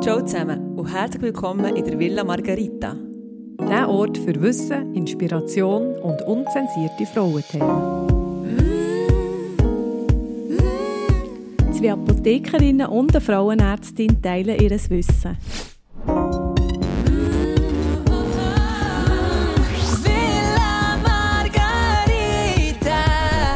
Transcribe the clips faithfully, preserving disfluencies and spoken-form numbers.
Ciao zusammen und herzlich willkommen in der Villa Margarita. Der Ort für Wissen, Inspiration und unzensierte Frauenthemen. Zwei Apothekerinnen und eine Frauenärztin teilen ihr Wissen. Villa Margarita.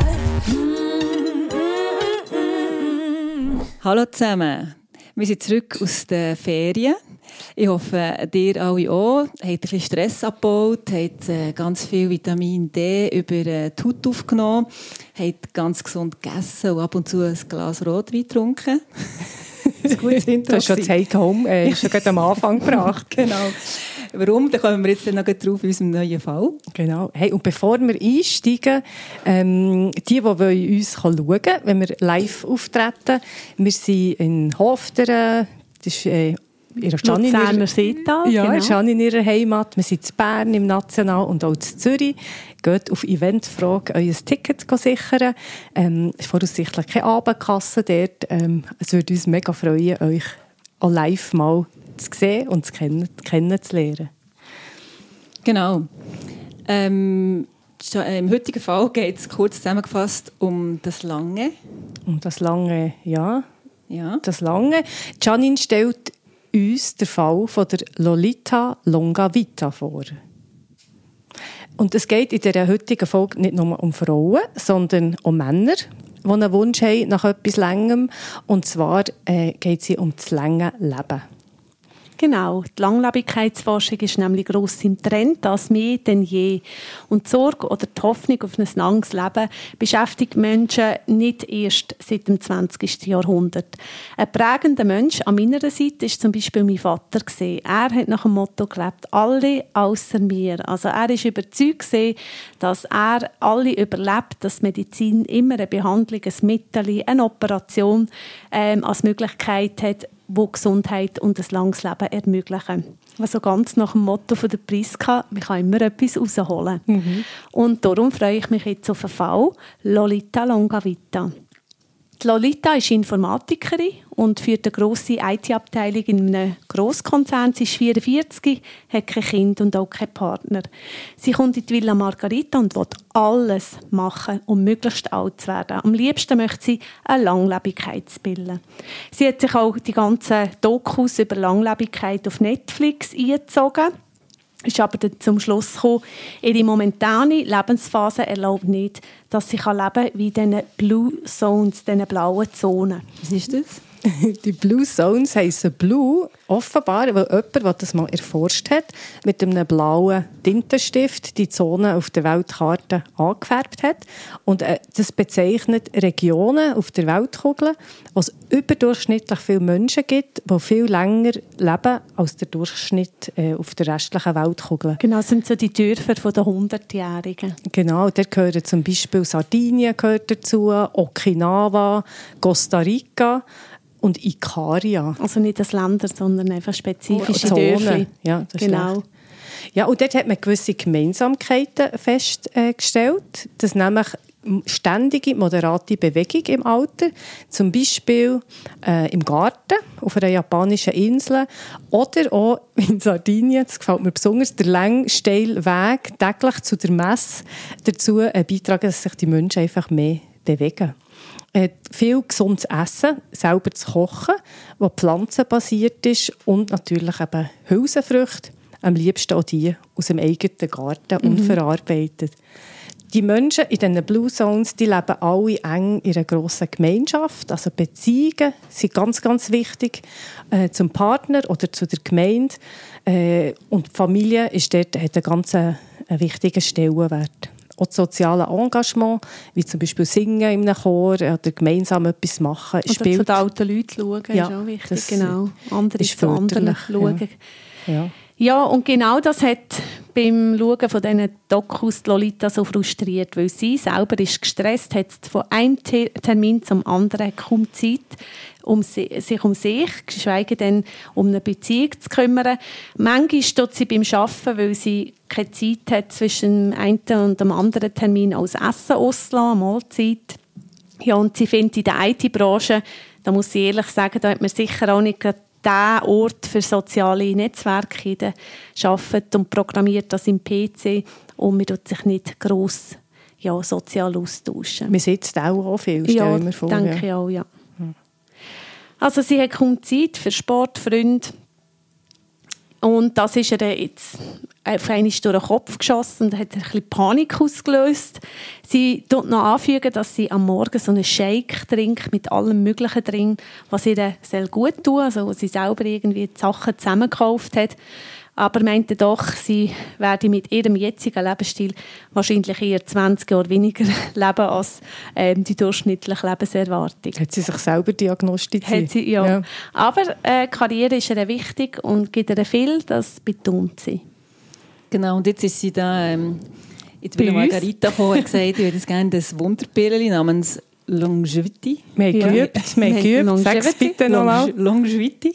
Hallo zusammen. Wir sind zurück aus den Ferien. Ich hoffe, ihr alle auch. Habt ein bisschen Stress abgebaut, habt ganz viel Vitamin D über die Haut aufgenommen, habt ganz gesund gegessen und ab und zu ein Glas Rotwein getrunken. Das ist gut. Du hast schon das Take-Home äh, schon gerade am Anfang gebracht. Genau. Warum? Da kommen wir jetzt noch drauf in unserem neuen Fall. Genau. Hey, und bevor wir einsteigen, ähm, die, die uns schauen wollen, wenn wir live auftreten, wir sind in Hofteren, das ist äh, ihre Luzerner Seta. Ja, genau. Jeanne in ihrer Heimat. Wir sind in Bern im National und auch in Zürich. Geht auf Eventfrage euer Ticket sichern. Ähm, es ist voraussichtlich keine Abendkasse dort. Ähm, es würde uns mega freuen, euch auch live mal zu sehen und zu kennen, kennenzulernen. Genau. Ähm, Im heutigen Fall geht es kurz zusammengefasst um das Lange. Um das Lange, ja. Ja. Das Lange. Janine stellt uns den Fall von der Lolita Longavita vor. Und es geht in dieser heutigen Folge nicht nur um Frauen, sondern um Männer, die einen Wunsch haben nach etwas Längem. Und zwar äh, geht es um das lange Leben. Genau, die Langlebigkeitsforschung ist nämlich gross im Trend, das mehr denn je. Und die Sorge oder die Hoffnung auf ein langes Leben beschäftigt Menschen nicht erst seit dem zwanzigsten Jahrhundert. Ein prägender Mensch an meiner Seite war zum Beispiel mein Vater. Er hat nach dem Motto gelebt, alle außer mir. Also er war überzeugt, dass er alle überlebt, dass Medizin immer eine Behandlung, ein Mittel, eine Operation ähm, als Möglichkeit hat, die Gesundheit und ein langes Leben ermöglichen. Also ganz nach dem Motto von der Priska, man kann immer etwas rausholen. Mhm. Und darum freue ich mich jetzt auf den Fall Lolita Longavita. Die Lolita ist Informatikerin und führt eine grosse I T-Abteilung in einem Grosskonzern. Sie ist vierundvierzig, hat kein Kind und auch keinen Partner. Sie kommt in die Villa Margarita und will alles machen, um möglichst alt zu werden. Am liebsten möchte sie eine Langlebigkeitspille. Sie hat sich auch die ganzen Dokus über Langlebigkeit auf Netflix eingezogen. Ist aber dann zum Schluss gekommen, ihre momentane Lebensphase erlaubt nicht, dass sie leben kann wie in diesen Blue Zones, diesen blauen Zonen. Was ist das? Die Blue Zones heissen Blue, offenbar, weil jemand, der das mal erforscht hat, mit einem blauen Tintenstift die Zonen auf der Weltkarte angefärbt hat. Und äh, das bezeichnet Regionen auf der Weltkugel, wo es überdurchschnittlich viele Menschen gibt, die viel länger leben als der Durchschnitt äh, auf der restlichen Weltkugel. Genau, das sind so die Dörfer der hundertjährigen. Genau, da gehören zum Beispiel Sardinien gehört dazu, Okinawa, Costa Rica und Ikaria. Also nicht das Länder, sondern einfach spezifische oh, Dörfer. Ja, das genau. Ist ja, und dort hat man gewisse Gemeinsamkeiten festgestellt, dass nämlich ständige, moderate Bewegung im Alter, zum Beispiel äh, im Garten, auf einer japanischen Insel oder auch in Sardinien, das gefällt mir besonders, der lange, steile Weg täglich zu der Messe dazu äh, beitragen, dass sich die Menschen einfach mehr bewegen. Äh, viel gesundes Essen, selber zu kochen, das pflanzenbasiert ist und natürlich eben Hülsenfrüchte, am liebsten auch die aus dem eigenen Garten, mhm. unverarbeitet. Die Menschen in diesen Blue Zones, die leben alle eng in einer grossen Gemeinschaft. Also Beziehungen sind ganz, ganz wichtig äh, zum Partner oder zu der Gemeinde. Äh, und die Familie ist dort, hat einen ganz äh, wichtigen Stellenwert. Auch das soziale Engagement, wie zum Beispiel Singen in einem Chor oder gemeinsam etwas machen. Oder spielt zu den alten Leuten schauen, ja, ist auch wichtig. Das genau. Andere zu anderen schauen. Ja. Ja. Ja, und genau das hat beim Schauen von diesen Dokus Lolita so frustriert, weil sie selber ist gestresst, hat von einem Termin zum anderen kaum Zeit, um sich um sich, geschweige denn um eine Beziehung zu kümmern. Manchmal steht sie beim Arbeiten, weil sie keine Zeit hat zwischen dem einen und dem anderen Termin als Essen auszulassen, Mahlzeit. Ja, und sie findet in der I T-Branche, da muss ich ehrlich sagen, da hat man sicher auch nicht der Ort für soziale Netzwerke arbeitet und programmiert das im P C und man tut sich nicht gross ja, sozial austauschen. Man sitzt auch, auch viel, stelle ja, ich mir vor. Denke ja, denke ich auch, ja. Hm. Also sie hat kaum Zeit für Sport, Freunde. Und das ist ihr jetzt auf einmal durch den Kopf geschossen und hat ein bisschen Panik ausgelöst. Sie tut noch anfügen, dass sie am Morgen so einen Shake trinkt mit allem Möglichen drin, was ihr sehr gut tut, also was sie selber irgendwie die Sachen zusammengekauft hat. Aber meinte doch, sie werde mit ihrem jetzigen Lebensstil wahrscheinlich eher zwanzig Jahre weniger leben als ähm, die durchschnittliche Lebenserwartung. Hat sie sich selber diagnostiziert? Hat sie, ja. ja. Aber äh, Karriere ist ihr wichtig und gibt ihr viel, das betont sie. Genau, und jetzt ist sie da ähm, in die Margarita gekommen und gesagt, ich würde gerne das Wunderpillen namens Longevity. Wir haben geübt, wir haben geübt. Sag es bitte nochmal. Longevity.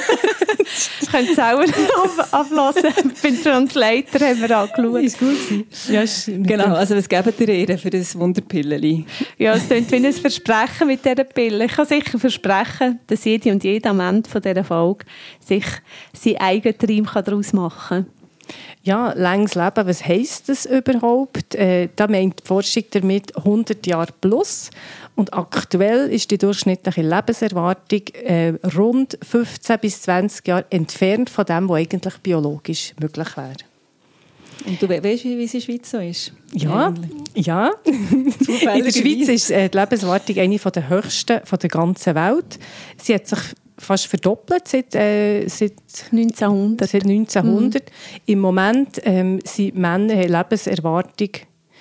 Ich könnte es auch ablassen. Beim Translator haben wir angeschaut. Ist gut ja, genau, also was gebt ihr ihr für das Wunderpillen? Ja, es klingt wie ein Versprechen mit dieser Pille. Ich kann sicher versprechen, dass jede und jeder am Ende dieser Folge sich seinen eigenen Traum daraus machen kann. Ja, langes Leben, was heisst das überhaupt? Äh, da meint die Forschung damit hundert Jahre plus. Und aktuell ist die durchschnittliche Lebenserwartung äh, rund fünfzehn bis zwanzig Jahre entfernt von dem, was eigentlich biologisch möglich wäre. Und du we- weißt, wie es in der Schweiz so ist? Ja, ja. In der Schweiz ist äh, die Lebenserwartung eine der höchsten von der ganzen Welt. Sie hat sich fast verdoppelt seit, äh, seit neunzehnhundert. Seit neunzehnhundert. Mhm. Im Moment ähm, sind Männer eine Lebenserwartung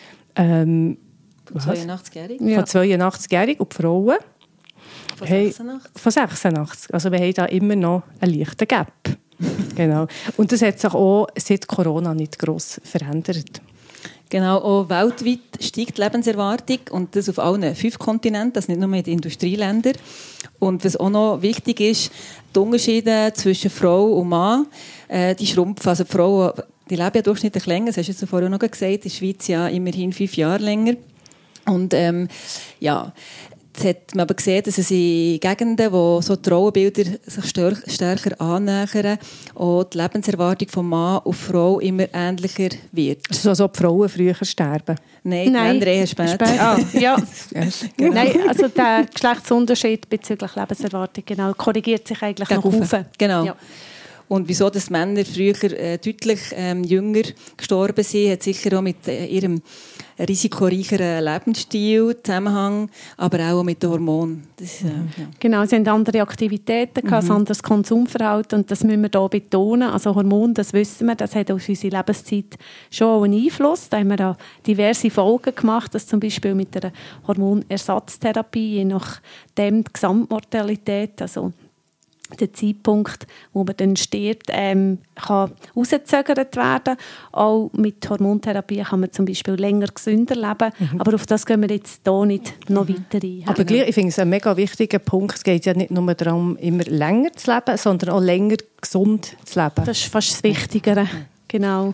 ähm, zweiundachtzig-jährig. Ja. Von zweiundachtzig-jährig und die Frauen von sechsundachtzig. Von sechsundachtzig. Also wir haben da immer noch einen leichten Gap. Genau. Und das hat sich auch seit Corona nicht gross verändert. Genau, auch weltweit steigt die Lebenserwartung und das auf allen fünf Kontinenten, das nicht nur in den Industrieländern. Und was auch noch wichtig ist, die Unterschiede zwischen Frau und Mann, äh, die schrumpfen. Also die Frauen, die leben ja durchschnittlich länger, das hast du vorher noch gesagt, in der Schweiz ja immerhin fünf Jahre länger. Und ähm, ja, jetzt hat man aber gesehen, dass es in Gegenden, wo so die Rollenbilder sich stärker annähern, auch die Lebenserwartung von Mann und Frau immer ähnlicher wird. Also als ob die Frauen früher sterben? Nein, Nein. die Männer eher später. später. Ah, ja. Genau. Nein, also der Geschlechtsunterschied bezüglich Lebenserwartung genau, korrigiert sich eigentlich noch auf. Genau. Ja. Und wieso dass Männer früher äh, deutlich ähm, jünger gestorben sind, hat sicher auch mit äh, ihrem risikoreicheren Lebensstil Zusammenhang, aber auch mit den Hormonen. Das, äh, ja. Genau, sie haben andere Aktivitäten, mhm. ein anderes Konsumverhalten und das müssen wir hier betonen. Also Hormone, das wissen wir, das hat auf unsere Lebenszeit schon einen Einfluss. Da haben wir auch diverse Folgen gemacht, dass zum Beispiel mit der Hormonersatztherapie, je nachdem die Gesamtmortalität, also der Zeitpunkt, wo man dann stirbt, ähm, kann rausgezögert werden. Auch mit Hormontherapie kann man zum Beispiel länger gesünder leben. Mhm. Aber auf das gehen wir jetzt hier nicht noch mhm. weiter ein. Aber gleich, ich finde es ein mega wichtiger Punkt. Es geht ja nicht nur darum, immer länger zu leben, sondern auch länger gesund zu leben. Das ist fast das Wichtigere. Mhm. Genau.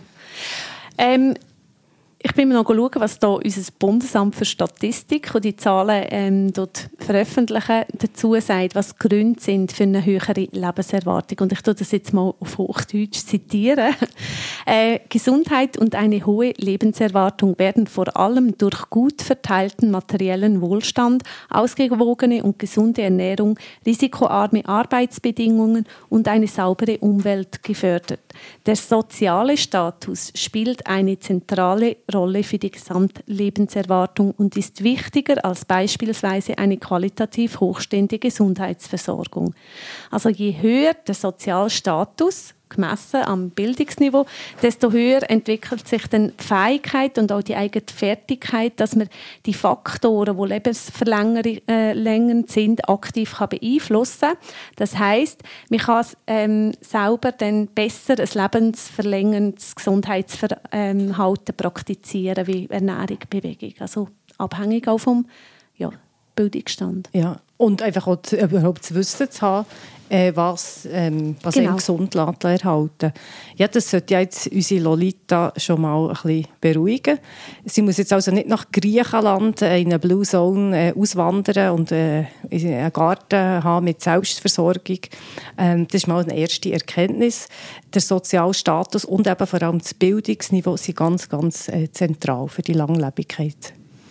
Ähm, Ich bin mir noch schauen, was da unser Bundesamt für Statistik und die Zahlen ähm, dort veröffentlichen, dazu sagt, was die Gründe sind für eine höhere Lebenserwartung. Und ich tue das jetzt mal auf Hochdeutsch zitieren. Äh, Gesundheit und eine hohe Lebenserwartung werden vor allem durch gut verteilten materiellen Wohlstand, ausgewogene und gesunde Ernährung, risikoarme Arbeitsbedingungen und eine saubere Umwelt gefördert. Der soziale Status spielt eine zentrale Rolle für die Gesamtlebenserwartung und ist wichtiger als beispielsweise eine qualitativ hochstehende Gesundheitsversorgung. Also je höher der Sozialstatus, gemessen am Bildungsniveau, desto höher entwickelt sich dann die Fähigkeit und auch die eigene Fertigkeit, dass man die Faktoren, die lebensverlängernd sind, aktiv kann beeinflussen kann. Das heisst, man kann ähm, selber dann besser ein lebensverlängerndes Gesundheitsverhalten praktizieren, wie Ernährung, Bewegung. Also abhängig auch vom ja, Bildungsstand. Ja. Und einfach auch zu, überhaupt zu wissen zu haben, äh, was, ähm, was genau. einen gesund erhalten. Ja, das sollte ja jetzt unsere Lolita schon mal ein bisschen beruhigen. Sie muss jetzt also nicht nach Griechenland äh, in eine Blue Zone äh, auswandern und äh, einen Garten haben mit Selbstversorgung. Ähm, das ist mal eine erste Erkenntnis. Der soziale Status und eben vor allem das Bildungsniveau sind ganz, ganz äh, zentral für die Langlebigkeit.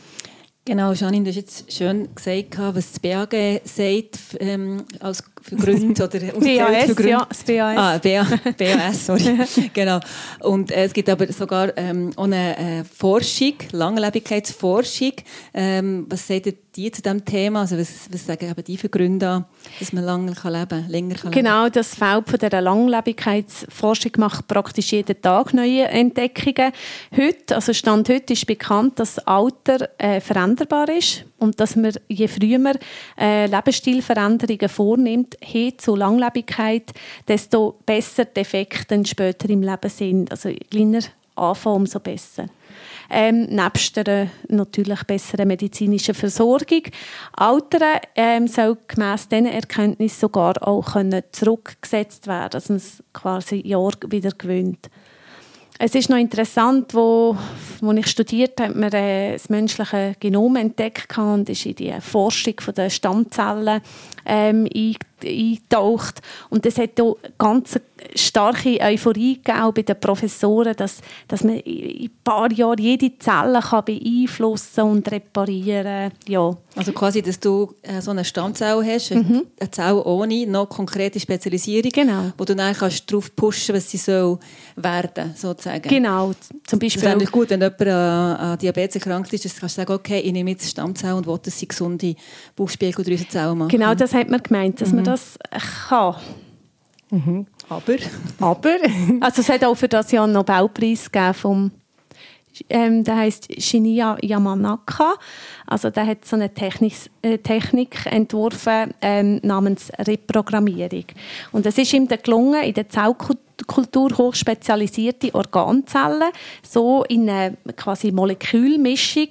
Genau, Janine, du hast jetzt schön gesagt, was das B A G sagt ähm, als für Gründe oder B A S, für Gründe. ja, das B A S. Ah, B A S, sorry. Genau. Und äh, es gibt aber sogar ähm, auch eine äh, Forschung, Langlebigkeitsforschung. Ähm, was sagt die zu diesem Thema? Also was, was sagen eben die für Gründe an, dass man länger kann leben, länger kann leben? Genau, das Feld von dieser Langlebigkeitsforschung macht praktisch jeden Tag neue Entdeckungen. Heute, also Stand heute ist bekannt, dass das Alter äh, veränderbar ist und dass man, je früher man äh, Lebensstilveränderungen vornimmt, hin zu Langlebigkeit, desto besser die Effekte später im Leben sind. Also je kleiner anfangen, umso besser. Ähm, nebst der natürlich besseren medizinischen Versorgung. Altern ähm, soll gemäss diesen Erkenntnissen sogar auch können zurückgesetzt werden, dass man es quasi Jahr wieder gewöhnt. Es ist noch interessant, wo, wo ich studiert habe, hat man äh, das menschliche Genom entdeckt und ist in die Forschung der Stammzellen ähm, eingetaucht. Und es hat auch ganz starke Euphorie gegeben bei den Professoren, dass, dass man in ein paar Jahren jede Zelle kann beeinflussen und reparieren kann. Ja. Also quasi, dass du äh, so eine Stammzelle hast, mhm. eine Zelle ohne noch konkrete Spezialisierung, genau. wo du dann kannst darauf pushen, was sie soll werden, sozusagen. Genau, zum Beispiel. Das ist natürlich gut, wenn jemand an, an Diabetes erkrankt ist, dass du kannst sagen, okay, ich nehme jetzt Stammzellen und will, dass sie gesunde Bauchspiegeldrüsenzellen machen. Genau, das hat man gemeint, dass mhm. man das kann. Mhm. Aber? Aber? Also es hat auch für das Jahr einen Nobelpreis gegeben vom Ähm, der heisst Shinya Yamanaka. Also der hat so eine Technik, äh, Technik entworfen ähm, namens Reprogrammierung. Und es ist ihm dann gelungen, in der Zellkultur hochspezialisierte Organzellen so in eine quasi Molekülmischung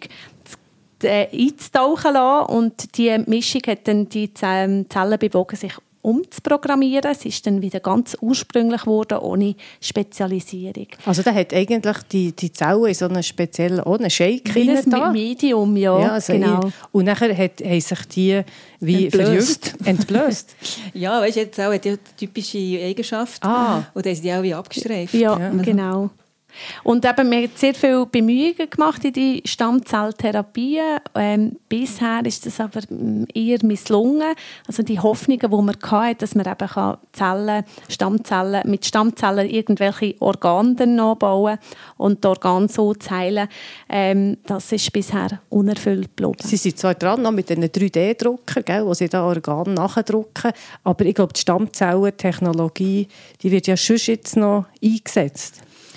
äh, einzutauchen lassen. Und die Mischung hat dann die Zellen bewogen, sich umzuprogrammieren. Es ist dann wieder ganz ursprünglich geworden, ohne Spezialisierung. Also da hat eigentlich die, die Zelle in so einen speziellen oh, einen Shake rein da. Medium, ja, ja also genau. Ich, und nachher hat, haben sich die wie entblößt. verjüngt, entblößt. Ja, weißt du, die Zelle hat ja typische Eigenschaften. Ah. Und dann ist die auch wie abgestreift. Ja, ja. Genau. Und eben, wir haben sehr viele Bemühungen gemacht in die Stammzelltherapien. Ähm, bisher ist das aber eher misslungen. Also die Hoffnungen, die man hatte, dass man eben Zellen, Stammzellen, mit Stammzellen irgendwelche Organe nachbauen und die Organe so zu heilen, ähm, das ist bisher unerfüllt geblieben. Sie sind zwar dran noch mit diesen drei D Druckern, wo sie da Organe nachdrucken, aber ich glaube, die Stammzellentechnologie, die wird ja schon jetzt noch eingesetzt.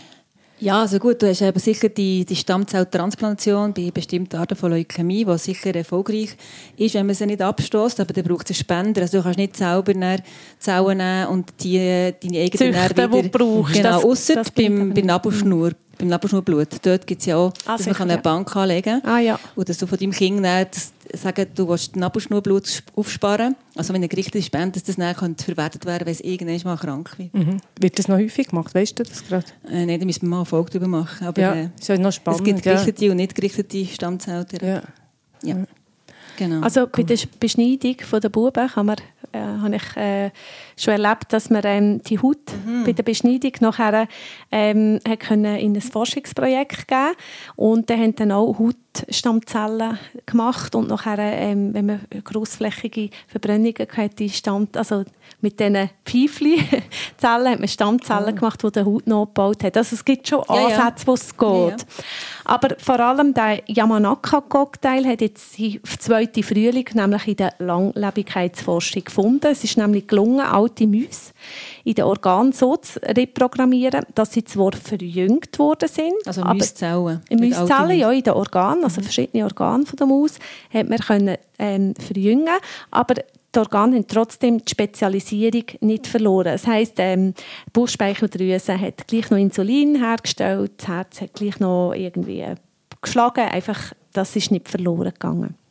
Ja, also gut, du hast eben sicher die, die Stammzelltransplantation bei bestimmten Arten von Leukämie, die sicher erfolgreich ist, wenn man sie nicht abstößt, aber dann braucht es einen Spender. Also du kannst nicht selber Zellen nehmen und die, deine eigenen Züchten, wieder... die du brauchst. Genau, ausser beim, beim Nabelschnur. Beim Nabelschnurblut. Dort gibt es ja auch, ah, dass man eine ja. Bank anlegen kann. Ah, ja. Und dass du von deinem Kind dann, das, sagen, du willst Nabelschnurblut aufsparen. Also wenn eine gerichtete Spende, dass das dann verwertet werden kann, wenn es irgendwann mal krank wird. Mhm. Wird das noch häufig gemacht? Weißt du das gerade? Äh, Nein, da müssen wir mal eine Folge darüber machen. Aber, ja, äh, ist ja noch spannend. Es gibt gerichtete ja. und nicht gerichtete Stammzelltherapie. Ja. Ja. Genau. Also bei der Beschneidung der Buben kann man, äh, habe ich äh, schon erlebt, dass man ähm, die Haut mhm. bei der Beschneidung nachher ähm, hat können in ein Forschungsprojekt geben und dann haben dann auch Hautstammzellen gemacht und nachher, ähm, wenn man grossflächige Verbrennungen hatte, stammt, also mit diesen Pfeifli-Zellen hat man Stammzellen oh. gemacht, die die Haut nachgebaut hat. Also es gibt schon ja, Ansätze, wo es geht. Ja, ja. Aber vor allem der Yamanaka-Cocktail hat jetzt im zweiten Frühling nämlich in der Langlebigkeitsforschung gefunden. Es ist nämlich gelungen, alte Mäuse in den Organen so zu reprogrammieren, dass sie zwar verjüngt worden sind. Also Mäuszellen. Mäuszellen, ja, in den Organen, also mhm. verschiedene Organe von der Maus, hat man können, ähm, verjüngen, aber die Organe haben trotzdem die Spezialisierung nicht verloren. Das heisst, ähm, die Bauchspeicheldrüse hat gleich noch Insulin hergestellt, das Herz hat gleich noch irgendwie geschlagen, einfach, das ist nicht verloren gegangen.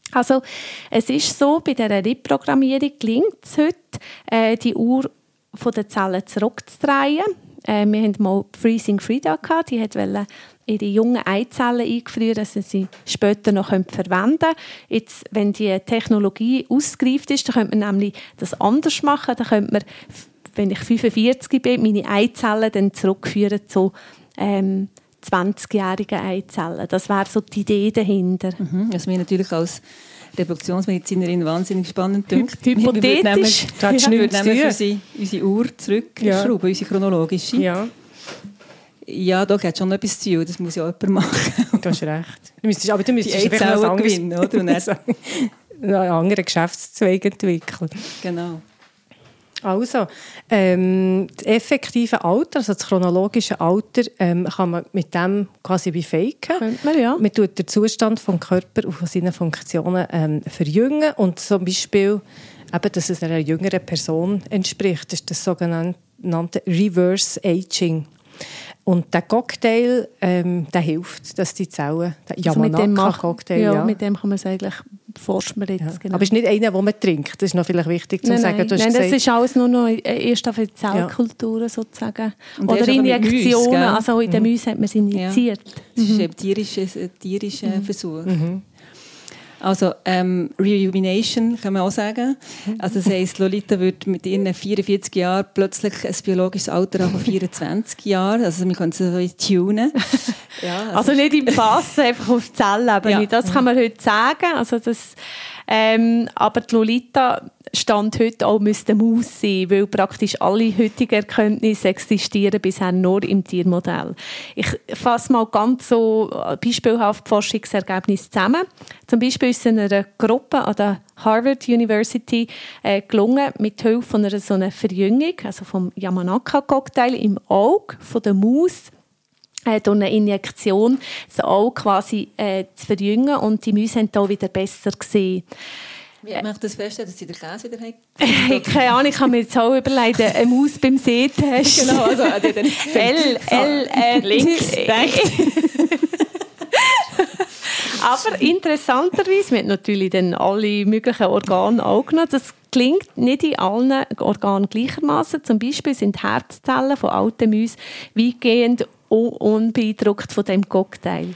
Also es ist so, bei dieser Reprogrammierung gelingt es heute, äh, die Uhr von den Zellen zurückzudrehen. Äh, wir hatten mal Freezing Frida gehabt, die wollte ihre jungen Eizellen eingefrieren, dass sie sie später noch verwenden können. Jetzt, wenn die Technologie ausgereift ist, dann könnte man nämlich das anders machen. Dann könnte man, wenn ich fünfundvierzig bin, meine Eizellen dann zurückführen zu ähm, zwanzigjährigen Eizellen. Das wäre so die Idee dahinter. Mhm, was mir natürlich als Reproduktionsmedizinerin wahnsinnig spannend dünkt. Hypothetisch. Wir würden nämlich unsere, unsere Uhr zurückschrauben, ja. unsere chronologische. Ja. Ja, doch, hat schon etwas zu tun. Das muss ja jemand machen. Du hast recht. Du müsstest, aber du müsstest die Eizellen gewinnen, oder? Und dann einen anderen Geschäftszweig entwickeln. Genau. Also, ähm, das effektive Alter, also das chronologische Alter, ähm, kann man mit dem quasi wie faken. Könnte man, ja. Man tut den Zustand des Körpers und von seinen Funktionen ähm, verjüngen und zum Beispiel, eben, dass es einer jüngeren Person entspricht. Das ist das sogenannte Reverse Aging. Und der Cocktail, ähm, der hilft, dass die Zellen, der Yamanaka-Cocktail, ja, ja. mit dem kann man es eigentlich, forscht man jetzt. Ja. Genau. Aber es ist nicht einer, den man trinkt. Das ist noch vielleicht wichtig zu nein, sagen. Nein, du hast nein das gesagt, ist alles nur noch erst auf die Zellkulturen ja. sozusagen. Und oder Injektionen, Mäuse, also in den mhm. Mäusen hat man es injiziert. Ja. Das mhm. ist ein tierischer, tierischer mhm. Versuch. Mhm. Also ähm, Rejuvenation kann man auch sagen. Also das heisst, Lolita wird mit ihren vierundvierzig Jahren plötzlich ein biologisches Alter von vierundzwanzig Jahren. Also wir können sie so tunen. Ja, also, also nicht im Pass, einfach auf Zellebene. Ja. Das kann man heute sagen. Also das, ähm, aber die Lolita Stand heute auch müsste Maus sein, weil praktisch alle heutigen Erkenntnisse existieren bisher nur im Tiermodell. Ich fasse mal ganz so beispielhaft Forschungsergebnisse zusammen. Zum Beispiel ist es in einer Gruppe an der Harvard University äh, gelungen, mit Hilfe von einer so einer Verjüngung, also vom Yamanaka-Cocktail im Auge von der Maus, äh, durch eine Injektion das Auge quasi äh, zu verjüngen, und die Mäuse haben da wieder besser gesehen. Wie macht man das feststellen, dass sie den Käse wieder haben? Keine Ahnung, ich habe mir jetzt auch überlegt, eine Maus beim Sehtest. Genau, also den L, L, äh, links, rechts. Aber interessanterweise, wir haben natürlich dann alle möglichen Organe auch genommen. Das gelingt nicht in allen Organen gleichermaßen. Zum Beispiel sind Herzzellen von alten Mäusen weitgehend unbeeindruckt von dem Cocktail.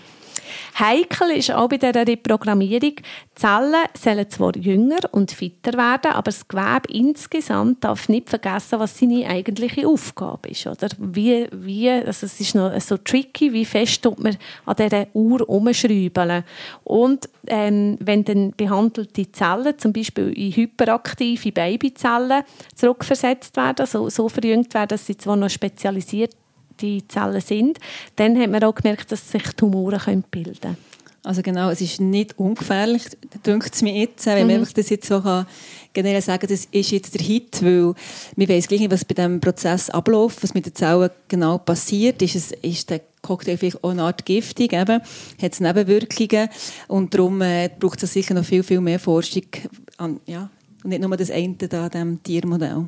Heikel ist auch bei dieser Reprogrammierung, die Zellen sollen zwar jünger und fitter werden, aber das Gewebe insgesamt darf nicht vergessen, was seine eigentliche Aufgabe ist. Oder? Wie, wie, also es ist noch so tricky, wie fest tut man an dieser Uhr herumschrauben. Und ähm, wenn dann behandelte Zellen, zum Beispiel in hyperaktive Babyzellen, zurückversetzt werden, so, so verjüngt werden, dass sie zwar noch spezialisiert die Zellen sind, dann hat man auch gemerkt, dass sich Tumoren bilden können. Also genau, es ist nicht ungefährlich, denkt es mir jetzt, wenn mhm. man das jetzt so kann, generell sagen, das ist jetzt der Hit, weil wir wissen gleich nicht, was bei diesem Prozess abläuft, was mit den Zellen genau passiert. Ist, es, ist der Cocktail vielleicht auch eine Art giftig, eben, hat es Nebenwirkungen, und darum äh, braucht es sicher noch viel, viel mehr Forschung an, ja, und nicht nur das eine da an diesem Tiermodell.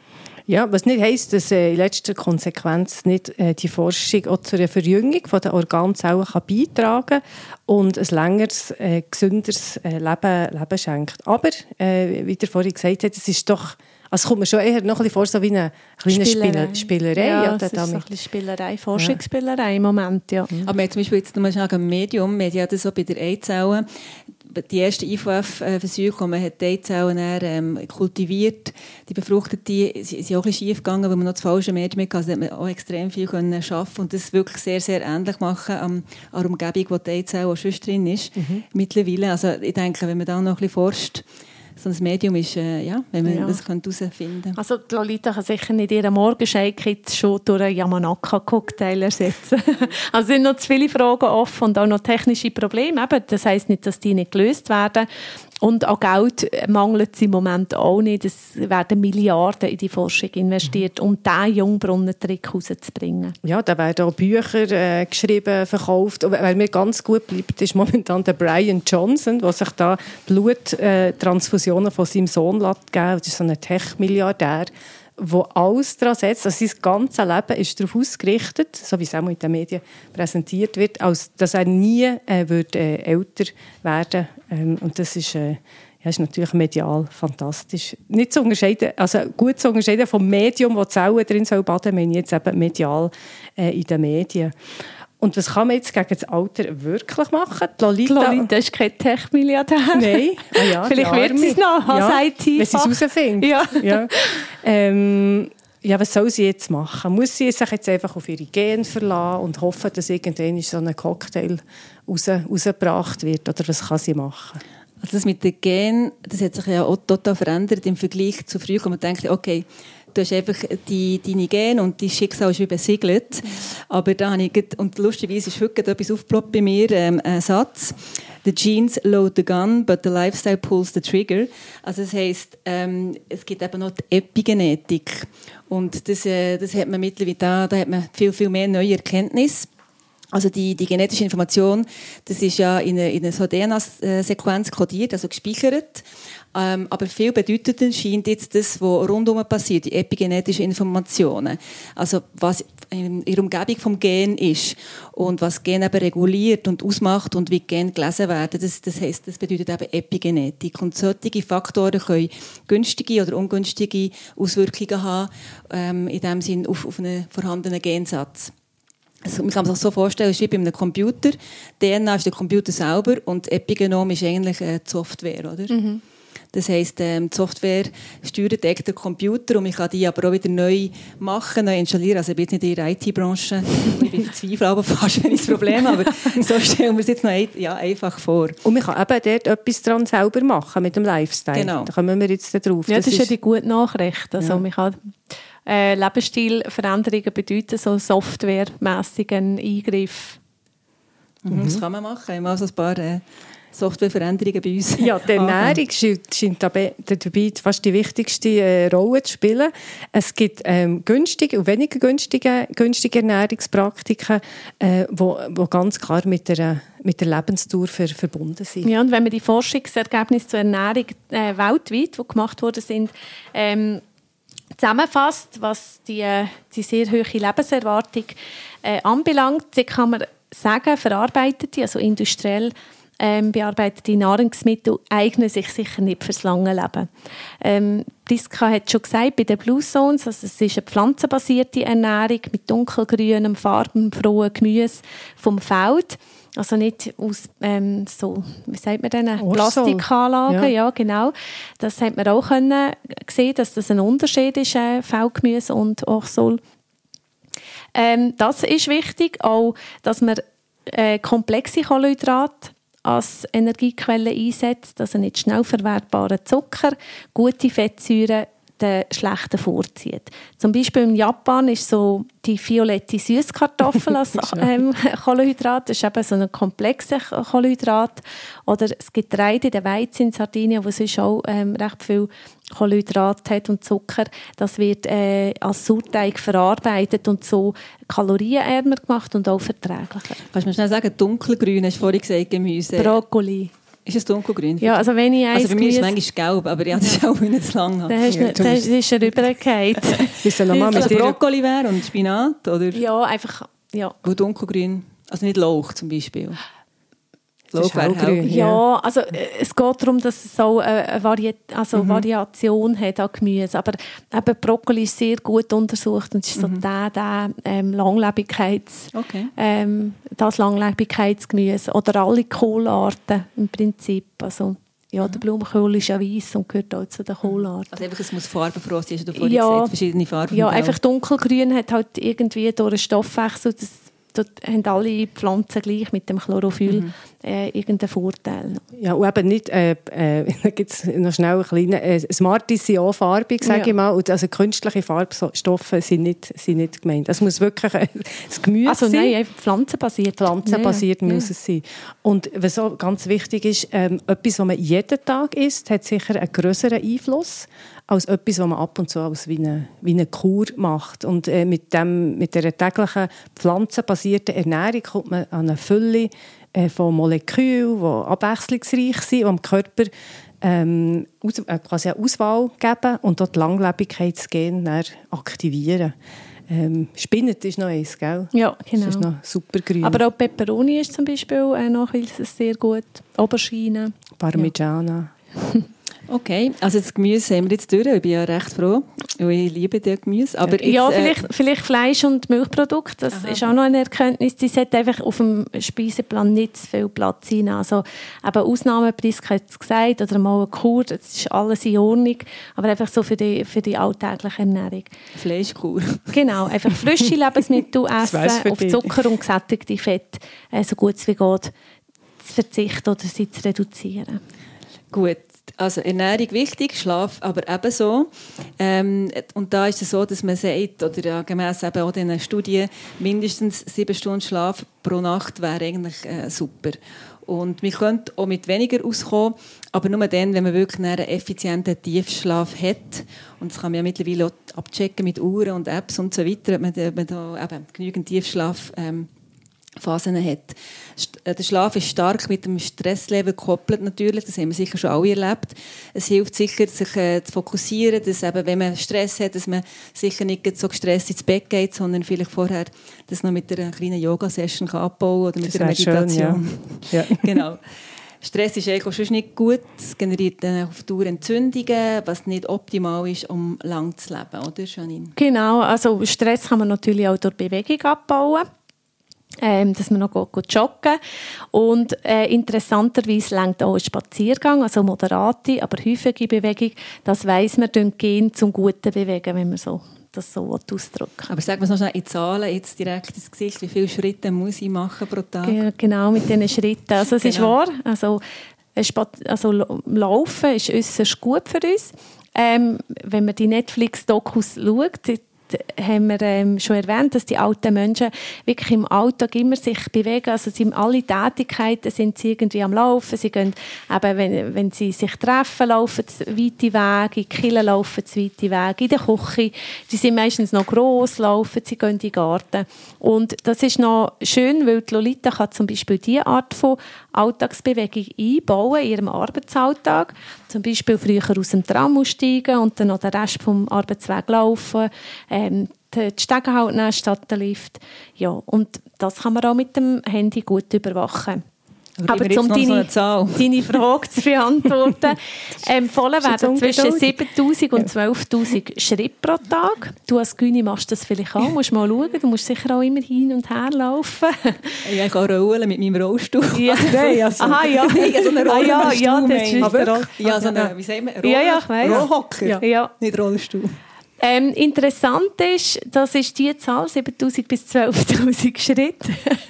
Ja, was nicht heisst, dass äh, in letzter Konsequenz nicht äh, die Forschung auch zu einer Verjüngung der Organzellen kann beitragen und ein längeres, äh, gesünderes äh, Leben, Leben schenkt. Aber, äh, wie ihr vorhin gesagt habt, es ist doch, also es kommt mir schon eher noch ein bisschen vor, so wie eine kleine Spielerei. Spielerei. Ja, ja, das ist damit. so ein bisschen Spielerei, Forschungsspielerei im Moment, ja. Mhm. Aber wir haben zum Beispiel jetzt nochmal schnell ein Medium, wir haben ja das so bei der Eizelle, die ersten I V F-Versuche, wo man die Eizellen ähm, kultiviert, die befruchteten, sind auch ein bisschen schief gegangen, weil man noch das falsche Medium hatte. Also da hat man auch extrem viel können schaffen und das wirklich sehr, sehr ähnlich machen an der Umgebung, wo die Eizelle auch schon drin ist, mhm. mittlerweile. Also ich denke, wenn man da noch ein bisschen forscht, so ein Medium ist, äh, ja, wenn man ja. das herausfinden könnte. Also die Lolita kann sicher nicht ihren Morgenshake schon durch einen Yamanaka-Cocktail ersetzen. Also es sind noch zu viele Fragen offen und auch noch technische Probleme. Eben, das heisst nicht, dass die nicht gelöst werden. Und an Geld mangelt es im Moment auch nicht. Es werden Milliarden in die Forschung investiert, um diesen Jungbrunnen-Trick herauszubringen. Ja, da werden auch Bücher äh, geschrieben, verkauft. Und weil mir ganz gut bleibt, ist momentan der Brian Johnson, der sich da Bluttransfusionen äh, von seinem Sohn geben lässt. Das ist so ein Tech-Milliardär, wo alles daran setzt, also sein ganzes Leben ist darauf ausgerichtet, so wie es auch in den Medien präsentiert wird, als dass er nie äh, wird, äh, älter werden ähm, und das ist, äh, ja, ist natürlich medial fantastisch. Nicht zu unterscheiden, also gut zu unterscheiden vom Medium, wo die Zellen drin soll baden, meine ich jetzt eben medial äh, in den Medien. Und was kann man jetzt gegen das Alter wirklich machen? Die Lolita, die Lolita ist kein Tech-Milliardär. Nein. Ah ja, vielleicht wird sie es noch als ja, I T. wenn sie es herausfindet. Ja. Ja. Ähm, ja, was soll sie jetzt machen? Muss sie sich jetzt einfach auf ihre Gene verlassen und hoffen, dass irgendwann so ein Cocktail raus, rausgebracht wird? Oder was kann sie machen? Also das mit den Genen, das hat sich ja auch total verändert im Vergleich zu früher, wo man denkt, okay, du hast einfach die, deine Gene und dein Schicksal ist wie besiegelt. Mhm. Aber da habe ich, und lustigerweise ist heute etwas aufgeploppt bei mir, ähm, ein Satz. The genes load the gun, but the lifestyle pulls the trigger. Also das heisst, ähm, es gibt eben noch die Epigenetik. Und das, äh, das hat man mittlerweile, da, da hat man viel, viel mehr neue Erkenntnisse. Also die, die genetische Information, das ist ja in einer, in einer so D N A-Sequenz kodiert, also gespeichert. Ähm, aber viel bedeutender scheint jetzt das, was rundherum passiert, die epigenetischen Informationen. Also was in der Umgebung vom Gen ist und was Gen eben reguliert und ausmacht und wie Gen gelesen werden, das, das heisst, das bedeutet eben Epigenetik. Und solche Faktoren können günstige oder ungünstige Auswirkungen haben, ähm, in dem Sinn auf, auf einen vorhandenen Gensatz. Also man kann sich das so vorstellen, es ist wie bei einem Computer. D N A ist der Computer selber und Epigenom ist eigentlich äh, die Software, oder? Mhm. Das heisst, ähm, die Software steuert den Computer und man kann die aber auch wieder neu machen, neu installieren. Also ich bin jetzt nicht in der I T-Branche, ich bin verzweifelt, aber fast wenn ich das Problem habe. Aber so stellen wir es jetzt noch ein, ja, einfach vor. Und man kann eben dort etwas daran selber machen mit dem Lifestyle. Genau. Da kommen wir jetzt drauf. Ja, das, das ist ja ist die gute Nachricht. Also ja. Man kann äh, Lebensstilveränderungen bedeuten so softwaremässigen Eingriff. Mhm. Das kann man machen. Wir haben also ein paar äh, Softwareveränderungen bei uns. Ja, die Ernährung scheint dabei, dabei fast die wichtigste äh, Rolle zu spielen. Es gibt ähm, günstige und weniger günstige, günstige Ernährungspraktiken, die äh, wo, wo ganz klar mit der, mit der Lebensdauer ver, verbunden sind. Ja, und wenn man die Forschungsergebnisse zur Ernährung äh, weltweit, die gemacht worden sind, ähm, zusammenfasst, was die, die sehr hohe Lebenserwartung äh, anbelangt, dann kann man sagen, verarbeitete, also industriell ähm, bearbeitete Nahrungsmittel eignen sich sicher nicht fürs lange Leben. Ähm, Priska hat schon gesagt, bei den Blue Zones, also es ist eine pflanzenbasierte Ernährung mit dunkelgrünem, farbenfrohem Gemüse vom Feld. Also nicht aus ähm, so, wie sagt man denn, Plastikanlagen, ja. ja genau. Das hat man auch können sehen, dass das ein Unterschied ist, äh, Feldgemüse und Orsol. Ähm, das ist wichtig, auch, dass man äh, komplexe Kohlenhydrate als Energiequelle einsetzt, also nicht schnell verwertbaren Zucker, gute Fettsäuren den schlechten vorzieht. Zum Beispiel in Japan ist so die violette Süßkartoffel als ähm, Kohlenhydrat, das ist eben so ein komplexes Kohlenhydrat. Oder das Getreide, der Weizen in Sardinien, wo sonst auch ähm, recht viel Kohlenhydrat hat und Zucker, das wird äh, als Sauerteig verarbeitet und so kalorienärmer gemacht und auch verträglicher. Kannst du mir schnell sagen, dunkelgrün, hast du vorhin gesagt, Gemüse? Brokkoli. Ist es dunkelgrün? Ja, also wenn ich also bei mir ist es manchmal gelb, aber ja, das ist auch nicht zu lang. Dann ja, ist er rübergefallen. Ist er nochmal mit also Brokkoli wäre und Spinat? Oder? Ja, einfach, ja. Gut dunkelgrün, also nicht Lauch zum Beispiel. Lauch wäre grün. Ja, also es geht darum, dass es so eine Vari- also mhm. Variation hat an Gemüse. Aber eben Brokkoli ist sehr gut untersucht und ist so mhm. der, der ähm, Langlebigkeits, okay. ähm, das Langlebigkeitsgemüse. Oder alle Kohlarten im Prinzip. Also, ja, der Blumenkohl ist ja weiss und gehört auch zu den Kohlarten. Also einfach, es muss farbenfroh sein, hast du vorhin ja, gesagt, verschiedene Farben. Ja, einfach dunkelgrün hat halt irgendwie durch einen Stoffwechsel, das dort haben alle Pflanzen gleich mit dem Chlorophyll mhm. äh, irgendeinen Vorteil. Ja, und eben nicht, äh, äh, da gibt es noch schnell einen kleinen, äh, Smarties sind auch farbig, sage ja. ich mal, und also künstliche Farbstoffe sind nicht, sind nicht gemeint. Es muss wirklich äh, das Gemüse also, sein. Also nein, pflanzenbasiert. Pflanzenbasiert ja, ja. muss es sein. Und was auch ganz wichtig ist, ähm, etwas, was man jeden Tag isst, hat sicher einen grösseren Einfluss als etwas, was man ab und zu als wie eine, wie eine Kur macht. Und äh, mit, dem, mit dieser täglichen pflanzenbasierten Ernährung kommt man an eine Fülle äh, von Molekülen, die abwechslungsreich sind, die dem Körper ähm, aus, äh, quasi eine Auswahl geben und dort die Langlebigkeitsgene aktivieren. Ähm, Spinat ist noch eins, gell? Ja, genau. Das ist noch super grün. Aber auch Peperoni ist zum Beispiel äh, noch sehr gut. Aubergine. Parmigiana. Ja. Okay, also das Gemüse haben wir jetzt durch. Ich bin ja recht froh, weil ich liebe das Gemüse. Aber jetzt, ja, äh, vielleicht, vielleicht Fleisch und Milchprodukte, das Aha. ist auch noch eine Erkenntnis. Die sollte einfach auf dem Speiseplan nicht zu viel Platz sein. Also eben Ausnahmepreis, hat es gesagt, oder mal eine Kur, das ist alles in Ordnung. Aber einfach so für die, für die alltägliche Ernährung. Fleischkur. Genau, einfach frische Lebensmittel essen, auf Zucker und gesättigte Fett äh, so gut es wie geht zu verzichten oder sie zu reduzieren. Gut. Also Ernährung wichtig, Schlaf aber ebenso. Ähm, und da ist es so, dass man sagt, oder ja, gemäss eben auch diesen Studien, mindestens sieben Stunden Schlaf pro Nacht wäre eigentlich äh, super. Und man könnte auch mit weniger auskommen, aber nur dann, wenn man wirklich einen effizienten Tiefschlaf hat. Und das kann man ja mittlerweile auch abchecken mit Uhren und Apps und so weiter, ob man, ob man da eben genügend Tiefschlaf ähm, Phasen hat. Der Schlaf ist stark mit dem Stresslevel gekoppelt natürlich, das haben wir sicher schon alle erlebt. Es hilft sicher, sich äh, zu fokussieren, dass eben, wenn man Stress hat, dass man sicher nicht so gestresst ins Bett geht, sondern vielleicht vorher das noch mit einer kleinen Yoga-Session abbauen oder mit das einer Meditation. Schön, ja. Ja. Genau. Stress ist eigentlich auch schon nicht gut, es generiert dann auf Dauer Entzündungen, was nicht optimal ist, um lang zu leben, oder Janine? Genau, also Stress kann man natürlich auch durch Bewegung abbauen. Ähm, dass man noch gut, gut joggen. Und äh, interessanterweise lenkt auch ein Spaziergang, also moderate, aber häufige Bewegung. Das weiss man, gehen zum guten Bewegen, wenn man so, das so ausdrücken. Aber sagen wir es noch schnell in Zahlen, jetzt direkt ins Gesicht, wie viele Schritte muss ich machen pro Tag? Ge- genau, mit diesen Schritten. Also es genau. ist wahr, also, also Laufen ist äußerst gut für uns. Ähm, wenn man die Netflix-Dokus schaut, haben wir ähm, schon erwähnt, dass die alten Menschen wirklich im Alltag immer sich bewegen. Also sie haben alle Tätigkeiten, sind sie irgendwie am Laufen. Sie gehen, eben, wenn, wenn sie sich treffen, laufen sie weite Wege, in die Kirche laufen sie weite Wege, in der Küche. Die sind meistens noch gross, laufen, sie gehen in den Garten. Und das ist noch schön, weil die Lolita kann zum Beispiel diese Art von Alltagsbewegung einbauen in ihrem Arbeitsalltag. Zum Beispiel früher aus dem Tram aussteigen und dann noch den Rest vom Arbeitsweg laufen. Ähm, die Stege halt nehmen statt der Lift. Ja, und das kann man auch mit dem Handy gut überwachen. Aber um deine, so deine Frage zu beantworten, empfohlen werden zwischen siebentausend und zwölftausend Schritte pro Tag. Du als Gyni machst das vielleicht auch, musst mal schauen, du musst sicher auch immer hin und her laufen. Ich kann auch rollen mit meinem Rollstuhl. Ja. Nein, also, aha, ja. Ich so eine ah, ja, ja, das ist aber, ja, so eine, wie sagt man, Roll- ja, ja, ich weiss. Rollhocker, ja. Ja. Nicht Rollstuhl. Ähm, interessant ist, das ist die Zahl, siebentausend bis zwölftausend Schritte.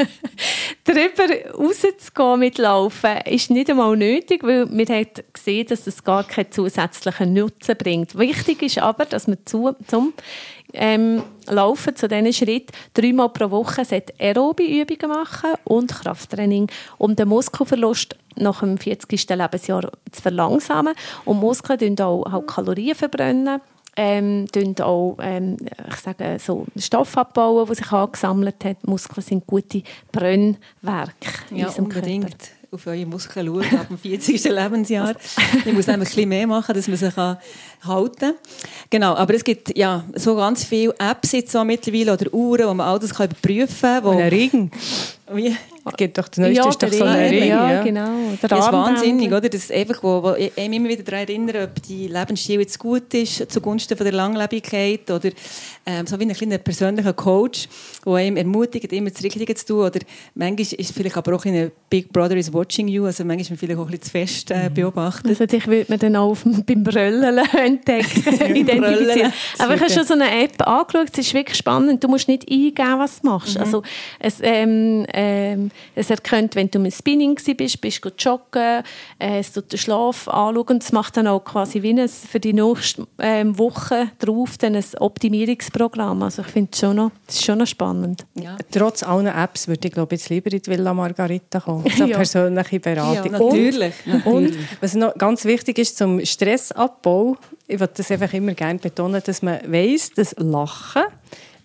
Darüber rauszugehen mit Laufen ist nicht einmal nötig, weil wir haben gesehen, dass es gar keinen zusätzlichen Nutzen bringt. Wichtig ist aber, dass man zu, zum ähm, Laufen, zu diesen Schritten, dreimal pro Woche aerobe Übungen machen und Krafttraining, um den Muskelverlust nach dem vierzigsten Lebensjahr zu verlangsamen. Und Muskeln verbrennen auch halt Kalorien verbrennen. Ähm, auch ähm, ich sage, so Stoff abbauen, der sich angesammelt hat. Muskeln sind gute Brennwerke in ja, unserem unbedingt. Körper. Auf eure Muskeln schauen ab dem vierzigsten Lebensjahr. Ich muss nämlich ein bisschen mehr machen, dass man sich halten kann. Genau, aber es gibt ja so ganz viele Apps jetzt so mittlerweile oder Uhren, wo man all das kann überprüfen kann. Und ein Ring. Wie? Es gibt doch, der neueste ja, ist doch so ein Ring. Ja, ja. genau. Der das ist wahnsinnig, oder? Das ist einfach, wo, wo ich mich immer wieder daran erinnere, ob die Lebensstil jetzt gut ist, zugunsten von der Langlebigkeit oder ähm, so wie ein kleiner persönlicher Coach, der einem ermutigt, immer das Richtige zu tun. Oder manchmal ist vielleicht aber auch ein Big Brother is watching you, also manchmal ist man vielleicht auch ein bisschen zu fest äh, beobachtet. Also dich würde man dann auch auf, beim Bröllen entdecken, identifizieren. Aber ich habe schon so eine App angeschaut, es ist wirklich spannend, du musst nicht eingeben, was du machst. Mhm. Also, es, ähm, ähm, es erkennt, wenn du im Spinning bist, bist du joggen, äh, es tut den Schlaf anschauen und es macht dann auch quasi wie ein, für die nächste ähm, Woche drauf dann ein Optimierungsprogramm. Also ich finde es schon noch, das ist schon noch spannend. Ja. Trotz allen Apps würde ich glaube jetzt lieber in die Villa Margarita kommen. So ja. persönliche Beratung. Ja, natürlich. Und, und was noch ganz wichtig ist zum Stressabbau, ich würde das einfach immer gerne betonen, dass man weiss, dass Lachen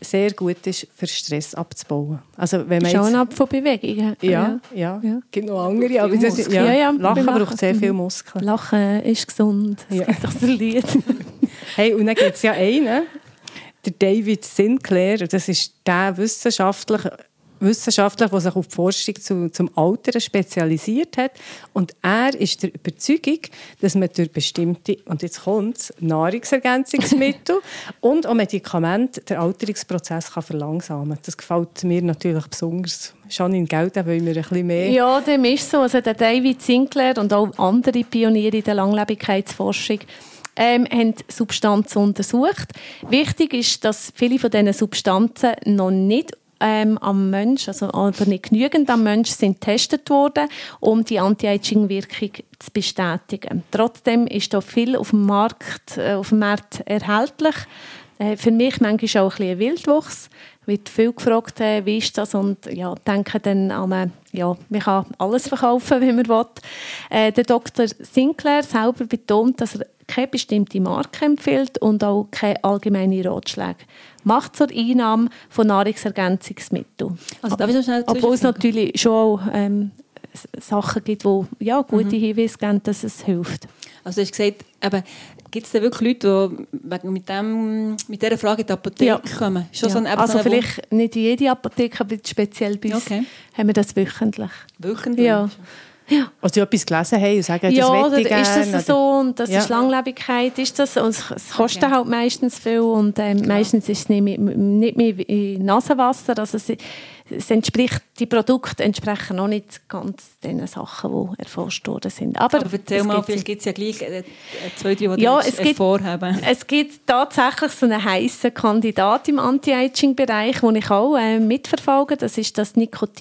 sehr gut ist, für Stress abzubauen. Also, wenn man Schon jetzt, ab von Bewegungen. ja, ja, ja. Es gibt noch andere. Aber Viel das, ja, Ja, ja, Lachen beim braucht sehr viel Muskeln. Lachen ist gesund. Es Ja. gibt doch so ein Lied. Hey, und dann gibt es ja einen, der David Sinclair, das ist der Wissenschaftler, Wissenschaftler, der sich auf die Forschung zu, zum Altern spezialisiert hat. Und er ist der Überzeugung, dass man durch bestimmte, und jetzt kommt es, Nahrungsergänzungsmittel und auch Medikamente den Alterungsprozess kann verlangsamen. Das gefällt mir natürlich besonders. Janine, Geld, da wollen wir ein bisschen mehr. Ja, dem ist so. Also der David Sinclair und auch andere Pioniere in der Langlebigkeitsforschung ähm, haben Substanzen untersucht. Wichtig ist, dass viele von diesen Substanzen noch nicht Ähm, am Mensch, also oder nicht genügend am Mensch, sind getestet worden, um die Anti-Aging-Wirkung zu bestätigen. Trotzdem ist da viel auf dem Markt, äh, auf dem Markt erhältlich. Äh, für mich manchmal auch ein bisschen ein Wildwuchs. Wird viel gefragt, äh, wie ist das, und ja, denke dann an, äh, ja, man kann alles verkaufen, wie man will. Äh, der Doktor Sinclair selber betont, dass er keine bestimmte Marke empfiehlt und auch keine allgemeine Ratschläge macht zur Einnahme von Nahrungsergänzungsmitteln. Also, darf ich noch schnell Obwohl es zwischenfragen? natürlich schon auch, ähm, Sachen gibt, die ja, gute Mhm. Hinweise geben, dass es hilft. Also du hast gesagt, gibt es da wirklich Leute, die mit, dem, mit dieser Frage in die Apotheke Ja. kommen? Schon Ja. so ein, eben also so eine vielleicht nicht in jede Apotheke, aber speziell bei uns Okay. haben wir das wöchentlich. Wöchentlich? Ja. Ja. Also, die etwas gelesen haben und sagen, das Ja, möchte oder ich gerne. ist das so und das Ja. ist Langlebigkeit, ist das, und es es kostet Okay. halt meistens viel und ähm, meistens ist es nicht mehr, nicht mehr in Nasenwasser, also es, es entspricht, die Produkte entsprechen noch nicht ganz den Sachen, die erforscht worden sind. Aber, Aber erzähl es mal, gibt vielleicht gibt es ja gleich äh, zwei, drei, die Ja, das es gibt- hervorheben. Es gibt tatsächlich so einen heissen Kandidat im Anti-Aging-Bereich, den ich auch äh, mitverfolge. Das ist das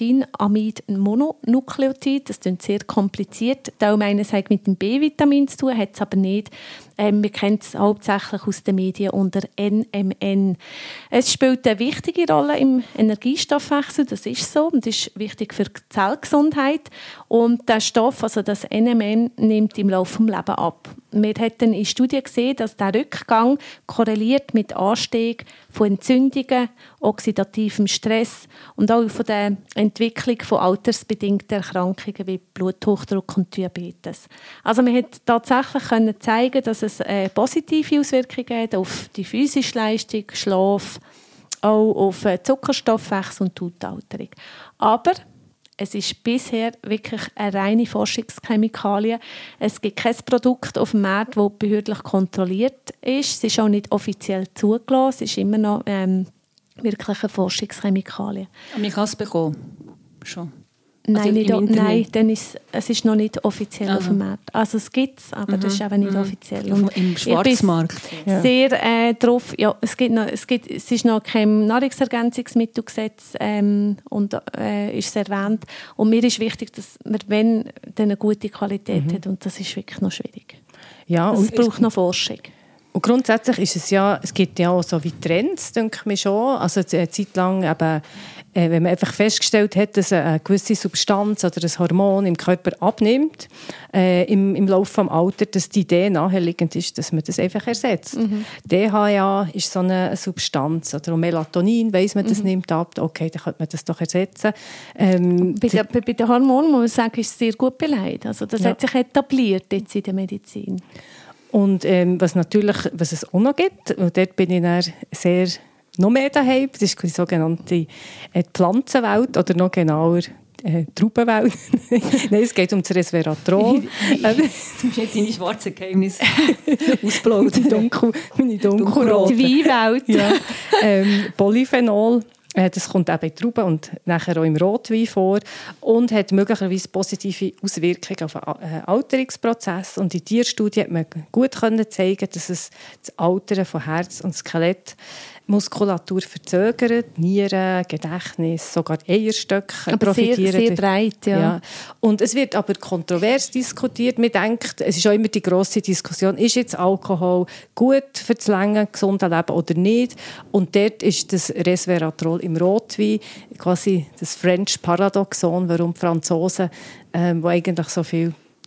Nikotinamid-Mononukleotid. Das klingt sehr kompliziert. Da meines hat mit dem B-Vitamin zu tun, hat es aber nicht. Ähm, wir kennen es hauptsächlich aus den Medien unter N M N. Es spielt eine wichtige Rolle im Energiestoffwechsel, das ist so, und ist wichtig für die Zellgesundheit. Und der Stoff, also das N M N, nimmt im Laufe des Lebens ab. Wir haben in Studien gesehen, dass der Rückgang korreliert mit Anstieg von Entzündungen, oxidativem Stress und auch von der Entwicklung von altersbedingten Erkrankungen wie Bluthochdruck und Diabetes. Also man hat tatsächlich können zeigen, dass es äh, positive Auswirkungen hat auf die physische Leistung, Schlaf, auch auf äh, Zuckerstoffwechsel und die Hautalterung. Aber es ist bisher wirklich eine reine Forschungschemikalie. Es gibt kein Produkt auf dem Markt, das behördlich kontrolliert ist. Es ist auch nicht offiziell zugelassen. Es ist immer noch ähm, wirklich eine Forschungschemikalie. Aber man kann es bekommen. Schon. Nein, Also nicht, im o- Internet? nein, dann ist, es ist noch nicht offiziell Aha. auf dem Markt. Also es gibt es, aber das ist eben nicht offiziell. Und Im ich bin Schwarzmarkt. Sehr äh, drauf, ja, es, gibt noch, es, gibt, es ist noch kein Nahrungsergänzungsmittelgesetz ähm, und äh, ist es erwähnt. Und mir ist wichtig, dass man, wenn, dann eine gute Qualität hat, und das ist wirklich noch schwierig. Ja, Es und braucht noch Forschung. Und grundsätzlich ist es ja, es gibt ja auch so wie Trends, denke ich mir schon. Also eine Zeit lang eben, äh, wenn man einfach festgestellt hat, dass eine gewisse Substanz oder ein Hormon im Körper abnimmt, äh, im, im Laufe des Alters, dass die Idee naheliegend ist, dass man das einfach ersetzt. Mhm. D H E A ist so eine Substanz, oder auch Melatonin, weiss man, das Mhm. nimmt ab, okay, dann könnte man das doch ersetzen. Ähm, Bei, der, bei den Hormonen muss man sagen, ist es sehr gut beleidigt. Also das Ja. hat sich etabliert jetzt in der Medizin. Und ähm, was natürlich, was es auch noch gibt, und dort bin ich dann sehr noch mehr daheim, das ist die sogenannte äh, Pflanzenwelt oder noch genauer äh, Traubenwelt. Nein, es geht um das Resveratrol. Du musst nicht deine schwarzen Geheimnisse ausplaudern. Dunkel, meine dunkelrot. Dunkelrot. Die Weinwelt. Ja. ähm, Polyphenol. Äh, Das kommt eben in Trauben und nachher auch im Rotwein vor und hat möglicherweise positive Auswirkungen auf den äh, Alterungsprozess. Und in Tierstudien hat man gut können zeigen, dass es das Altern von Herz und Skelett, Muskulatur verzögert, Nieren, Gedächtnis, sogar Eierstöcke Aber sehr, profitieren. sehr breit, ja. Ja. Und es wird aber kontrovers diskutiert. Man denkt, es ist auch immer die grosse Diskussion, ist jetzt Alkohol gut für das lange, gesunde Leben oder nicht? Und dort ist das Resveratrol im Rotwein quasi das French Paradoxon, warum die Franzosen, ähm, die eigentlich so viel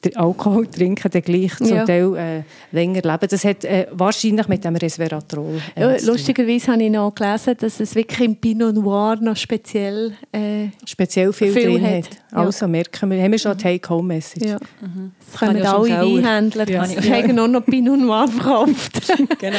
Alkohol trinken, dann gleich zum Ja. Teil äh, länger leben. Das hat äh, wahrscheinlich mit dem Resveratrol. Äh, Ja, zu tun. lustigerweise habe ich noch gelesen, dass es wirklich im Pinot Noir noch speziell äh, Speziell viel, viel drin hat. hat. Ja. Also merken wir, haben wir schon eine Take-Home-Message. ja. Mhm. Das können Habe ich auch alle schon im Keller. Weinhändler. Ja. Die haben auch noch Pinot Noir verkauft. Genau.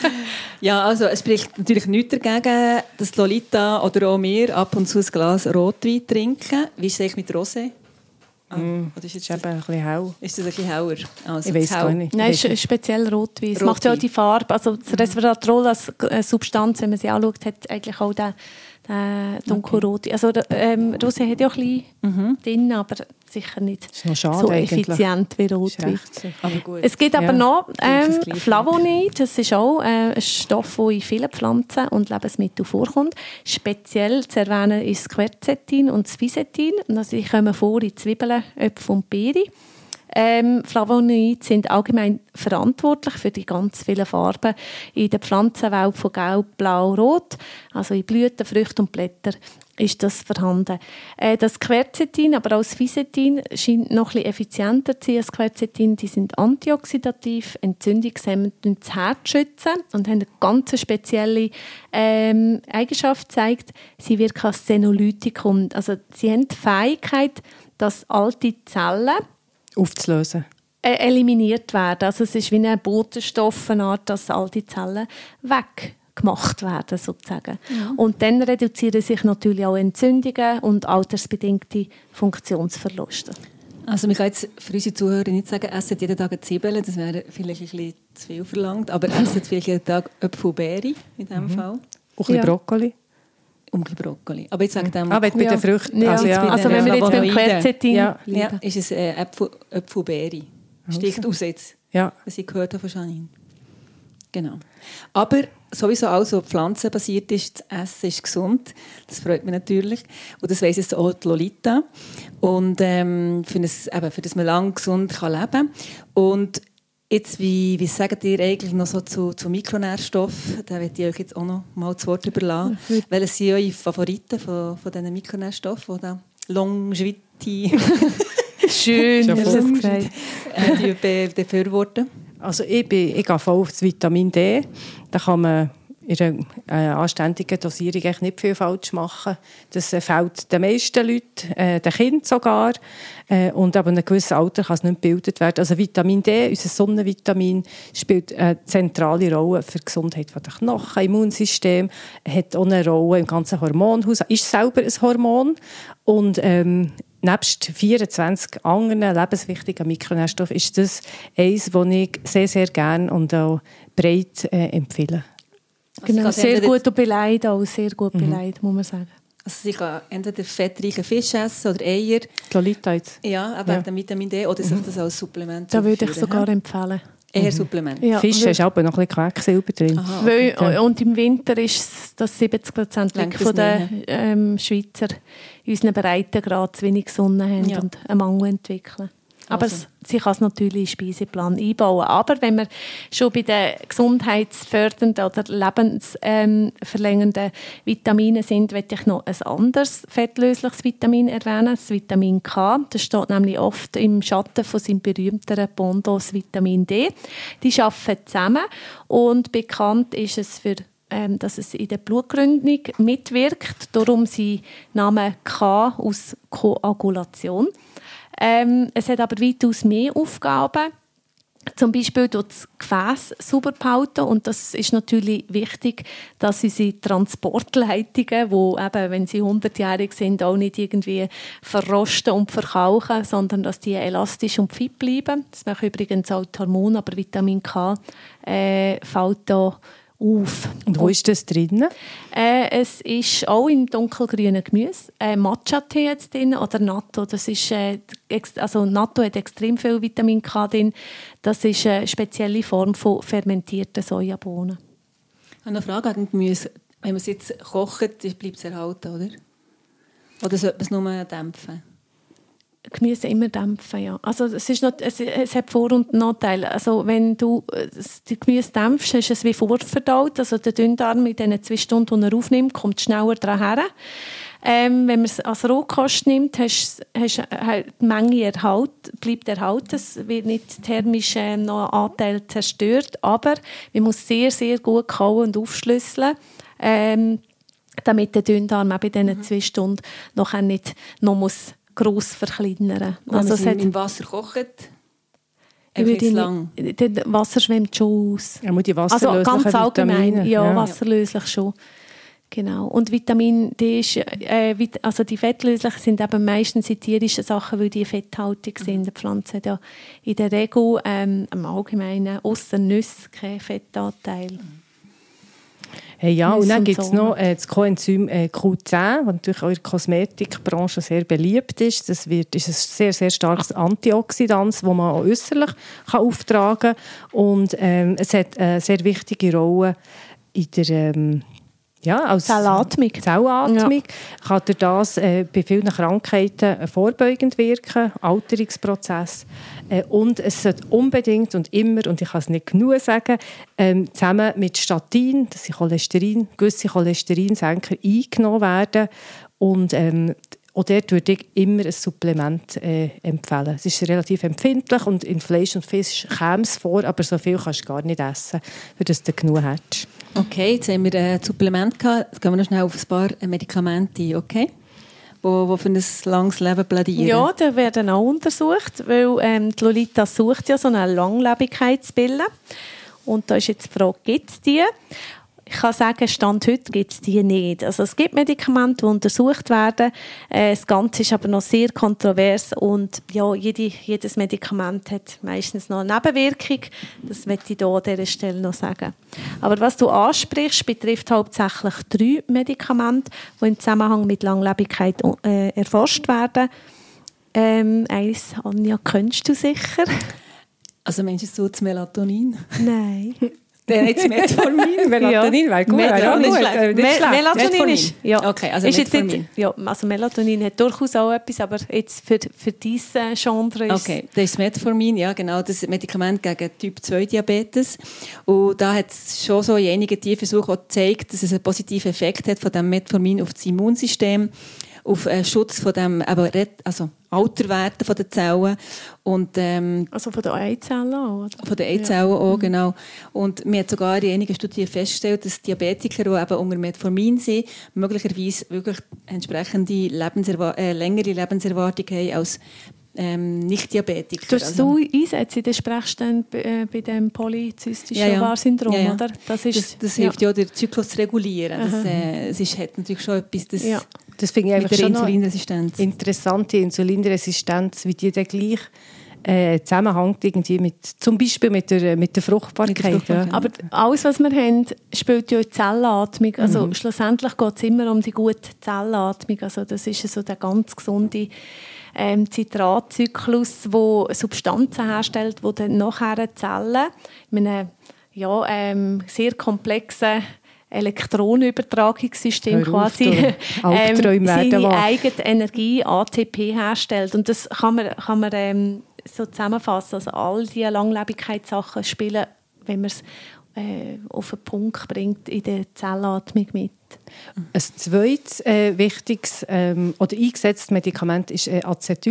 Ja, also es spricht natürlich nichts dagegen, dass Lolita oder auch wir ab und zu ein Glas Rotwein trinken. Wie ist es eigentlich mit Rosé? Ah, Mm. oder ist, Das jetzt ist eben ein bisschen hell. ist das ein bisschen heller? Also Ich weiss zu hell. gar nicht. Nein, Ich es weiss ist speziell Rotwein. Es Rotwein. macht ja auch die Farbe. Also das Resveratrol als äh, Substanz, wenn man sie anschaut, hat eigentlich auch den, den dunkelroten. Also ähm, Rosé hat ja auch ein bisschen Mhm. drin, aber sicher nicht ist noch schade so eigentlich. effizient wie Das ist Rotwein. recht so. Aber gut. Es gibt aber Ja, noch das ähm, Gleiche. Flavonoid. Das ist auch äh, ein Stoff, der in vielen Pflanzen und Lebensmitteln vorkommt. Speziell zu erwähnen ist das Quercetin und das Fisetin. Also die kommen vor in Zwiebeln, Äpfel und Beeren. Ähm, Flavonoide sind allgemein verantwortlich für die ganz vielen Farben in der Pflanzenwelt von Gelb, Blau, Rot. Also in Blüten, Früchten und Blättern ist das vorhanden. Äh, das Quercetin, aber auch das Fisetin scheint noch ein bisschen effizienter zu sein als Quercetin. Die sind antioxidativ, entzündungshemmend und das Herz schützen und haben eine ganz spezielle ähm, Eigenschaft gezeigt. Sie wirken als Senolytikum. Also sie haben die Fähigkeit, dass alte Zellen Aufzulösen. äh, eliminiert werden. Also es ist wie ein Botenstoff, eine Art, dass alte Zellen weggemacht werden, sozusagen. Mhm. Und dann reduzieren sich natürlich auch Entzündungen und altersbedingte Funktionsverluste. Also man kann jetzt für unsere Zuhörer nicht sagen, essen jeden Tag eine Zwiebeln, das wäre vielleicht ein bisschen zu viel verlangt, aber essen vielleicht jeden Tag Äpfel und Beeren in diesem Fall. Auch ein bisschen Ja. Brokkoli. Um ein bisschen Brokkoli. Aber jetzt wegen dem... Ah, bei bei Ja. den Früchten. Ja. Also, ja. Also wenn wir jetzt beim Flavonoiden. Quercetin Ja. ja, bleiben. ist es äh, Äpfel, Äpfel und Beeren. Sticht aus jetzt, Ja. was ich gehört habe von Janine. Genau. Aber sowieso alles, was pflanzenbasiert ist, das Essen ist gesund. Das freut mich natürlich. Und das weiss jetzt auch die Lolita. Und ähm, für, ein, eben, für das man lang gesund kann leben kann. Und jetzt, wie, wie sagt ihr eigentlich noch so zu, zu Mikronährstoffen? Da möchte ich euch jetzt auch noch mal das Wort überlassen. Welche sind eure Favoriten von, von diesen Mikronährstoffen, die da Longevity Schön, Schon hast du das gesagt. äh, die be- befürworten? Also ich, bin, ich gehe voll auf das Vitamin D. Da kann man in einer äh, anständigen Dosierung echt nicht viel falsch machen. Das äh, fehlt den meisten Leuten, äh, den Kindern sogar. Äh, und ab einem gewissen Alter kann es nicht gebildet werden. Also Vitamin D, unser Sonnenvitamin, spielt eine zentrale Rolle für die Gesundheit der Knochen, Immunsystem, hat auch eine Rolle im ganzen Hormonhaus, ist selber ein Hormon. Und ähm, nebst vierundzwanzig anderen lebenswichtigen Mikronährstoffen ist das eines, das ich sehr, sehr gerne und auch breit äh, empfehle. Genau, Also sehr entweder- gut beleidigt, auch sehr gut beleidigt, muss man sagen. Also sie kann entweder fettreichen Fisch essen oder Eier. Lolita jetzt. Ja, aber Ja. wegen dem Vitamin D oder sich das als Supplement Da würde ich zuführen, sogar hä? empfehlen. Eher Supplement. Ja, Fisch weil- hast aber noch ein bisschen Quecksilber drin. Aha, Weil, Ja. Und im Winter ist es, dass siebzig Prozent Lenkt von das den ähm, Schweizer in unseren Breitengrad zu wenig Sonne haben Ja. und einen Mangel entwickeln. Aber Also. es, sie kann es natürlich in den Speiseplan einbauen. Aber wenn wir schon bei den gesundheitsfördernden oder lebensverlängernden Vitaminen sind, möchte ich noch ein anderes fettlösliches Vitamin erwähnen, das Vitamin K. Das steht nämlich oft im Schatten von seinem berühmteren Bondos Vitamin D. Die arbeiten zusammen und bekannt ist es für ähm, dass es in der Blutgründung mitwirkt. Darum sein Name K aus Koagulation. Ähm, es hat aber weitaus mehr Aufgaben. Zum Beispiel das Gefäß sauber behalten. Und das ist natürlich wichtig, dass unsere Transportleitungen, die eben, wenn sie hundertjährig sind, auch nicht irgendwie verrosten und verkalken, sondern dass die elastisch und fit bleiben. Das machen übrigens auch die Hormone, aber Vitamin K äh, fällt da auf. Und wo ist das drin? Äh, es ist auch in dunkelgrünen Gemüse. Äh, Matcha-Tee jetzt drin oder Natto. Das ist, äh, ex- also Natto hat extrem viel Vitamin K drin. Das ist eine spezielle Form von fermentierten Sojabohnen. Ich habe eine Frage an Gemüse. Wenn man es jetzt kocht, bleibt es erhalten, oder? Oder sollte man es nur dämpfen? Gemüse immer dämpfen, ja. Also es, ist noch, es, es hat Vor- und Nachteile. Also wenn du die Gemüse dämpfst, ist es wie vorverdaut. Also der Dünndarm in den zwei Stunden, die er aufnimmt, kommt schneller dran her. Ähm, wenn man es als Rohkost nimmt, hast, hast, hast die Menge erhalt, bleibt erhalten. Es wird nicht thermisch äh, noch ein Anteil zerstört. Aber man muss sehr, sehr gut kauen und aufschlüsseln. Ähm, damit der Dünndarm auch bei diesen mhm. zwei Stunden noch nicht noch muss gross verkleinern. Wenn also es im Wasser kocht, einfach lang. Das Wasser schwimmt schon aus. Ja, die wasserlöslichen also ganz allgemein, Vitamine. ja, ja, wasserlöslich schon. Genau. Und Vitamin D ist, äh, also die fettlöslichen sind eben meistens in tierischen Sachen, weil die fetthaltig sind. Mhm. Die Pflanze hat ja in der Regel ähm, im Allgemeinen ausser Nüsse keinen Fettanteil. Mhm. Hey, ja, und dann gibt es noch äh, das Coenzym äh, Q zehn, das natürlich auch in der Kosmetikbranche sehr beliebt ist. Das wird, ist ein sehr, sehr starkes Antioxidant, das man auch äußerlich kann auftragen kann. Und ähm, es hat eine sehr wichtige Rolle in der ähm, ja, als Zellatmung. Zellatmung. Ja. Kann durch das äh, bei vielen Krankheiten vorbeugend wirken, Alterungsprozess. Äh, und es sollte unbedingt und immer, und ich kann es nicht genug sagen, ähm, zusammen mit Statin, das sind Cholesterin, gewisse Cholesterinsenker eingenommen werden. Und ähm, auch dort würde ich immer ein Supplement äh, empfehlen. Es ist relativ empfindlich und in Fleisch und Fisch käme es vor, aber so viel kannst du gar nicht essen, für das du genug hast. Okay, jetzt haben wir ein Supplement gehabt. Jetzt gehen wir noch schnell auf ein paar Medikamente ein, okay? Wo, wo für ein langes Leben plädieren. Ja, die werden auch untersucht, weil ähm, die Lolita sucht ja so eine Langlebigkeitspille. Und da ist jetzt die Frage, gibt es die? Ich kann sagen, Stand heute gibt es die nicht. Also es gibt Medikamente, die untersucht werden. Das Ganze ist aber noch sehr kontrovers und ja, jede, jedes Medikament hat meistens noch eine Nebenwirkung. Das möchte ich hier an dieser Stelle noch sagen. Aber was du ansprichst, betrifft hauptsächlich drei Medikamente, die im Zusammenhang mit Langlebigkeit äh, erforscht werden. Ähm, eins, Anja, kennst du sicher? Also meinst du so das Melatonin? Nein. Dann jetzt Metformin. Melatonin wäre gut. Melatonin, ja, gut. Me- Melatonin ist, ja. Okay, also ist Metformin. Jetzt nicht, ja, also Melatonin hat durchaus auch etwas, aber jetzt für, für dieses Genre ist okay, das ist Metformin, ja genau, das Medikament gegen Typ zwei Diabetes. Und da hat es schon so in einigen Tierversuchen gezeigt, dass es einen positiven Effekt hat von dem Metformin auf das Immunsystem, auf äh, Schutz von dem, aber also Alterwerden von den Zellen und ähm, also von den Eizellen auch, oder? Von den Eizellen ja. auch, genau. Und man hat sogar in einigen Studien festgestellt, dass Diabetiker, die eben unter Metformin sind, möglicherweise wirklich entsprechende Lebenserwa- äh, längere Lebenserwartung haben als ähm, Nicht-Diabetiker. Tust also, du einsetzen in der Sprechstunde bei, bei dem polyzystischen ja, ja. Ovar-Syndrom, ja, ja. oder? Das, ist, das, das ja. hilft ja auch, den Zyklus zu regulieren. Das, äh, es ist, hat natürlich schon etwas, das ja. Das finde ich mit der schon Insulinresistenz. Interessante Insulinresistenz, wie die dann gleich äh, zusammenhängt irgendwie mit, zum Beispiel mit der, mit der Fruchtbarkeit. Mit der Fruchtbarkeit. Ja. Aber alles, was wir haben, spielt ja in die Zellatmung. Also mhm. schlussendlich geht es immer um die gute Zellatmung. Also das ist so der ganz gesunde ähm, Zitratzyklus, der Substanzen herstellt, die dann nachher die Zellen in einem ja, ähm, sehr komplexen Elektronenübertragungssystem quasi ähm, seine eigene Energie, A T P, herstellt. Und das kann man, kann man ähm, so zusammenfassen. Also all diese Langlebigkeitssachen spielen, wenn man es äh, auf den Punkt bringt, in der Zellatmung mit. Ein zweites äh, wichtiges ähm, oder eingesetztes Medikament ist äh,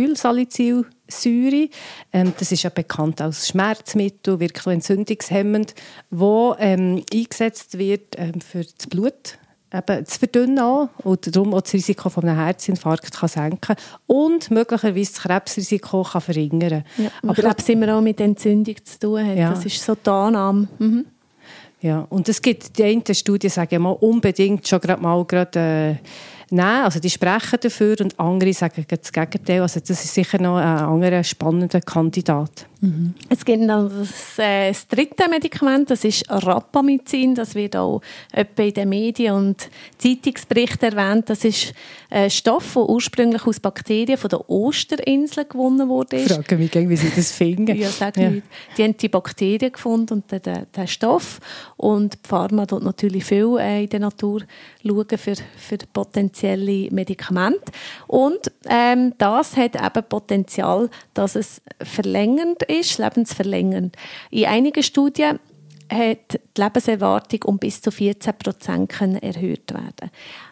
Acetylsalicylsäure. Ähm, das ist ja bekannt als Schmerzmittel, wirkt entzündungshemmend, wo ähm, eingesetzt wird ähm, für das Blut eben zu verdünnen auch, und darum auch das Risiko von einem Herzinfarkt kann senken und möglicherweise das Krebsrisiko kann verringern. Ja, aber Krebs immer auch mit Entzündung zu tun hat. Ja. Das ist so die Annahme. Mhm. Ja, und es gibt die einen Studien, sagen mal unbedingt schon gerade mal gerade, äh, nein, also die sprechen dafür und andere sagen das Gegenteil. Also das ist sicher noch ein anderer spannender Kandidat. Mhm. Es gibt noch das, äh, das dritte Medikament, das ist Rapamycin. Das wird auch etwa in den Medien und Zeitungsberichten erwähnt. Das ist ein Stoff, der ursprünglich aus Bakterien von der Osterinsel gewonnen wurde. Ich frage mich, wie sie das finden. Ja, sag ja. Nicht. Die haben die Bakterien gefunden und den, den, den Stoff. Und die Pharma tut natürlich viel äh, in der Natur schauen für, für potenzielle Medikamente. Und ähm, das hat eben Potenzial, dass es verlängernd ist, lebensverlängernd. In einigen Studien hat die Lebenserwartung um bis zu vierzehn Prozent erhöht werden.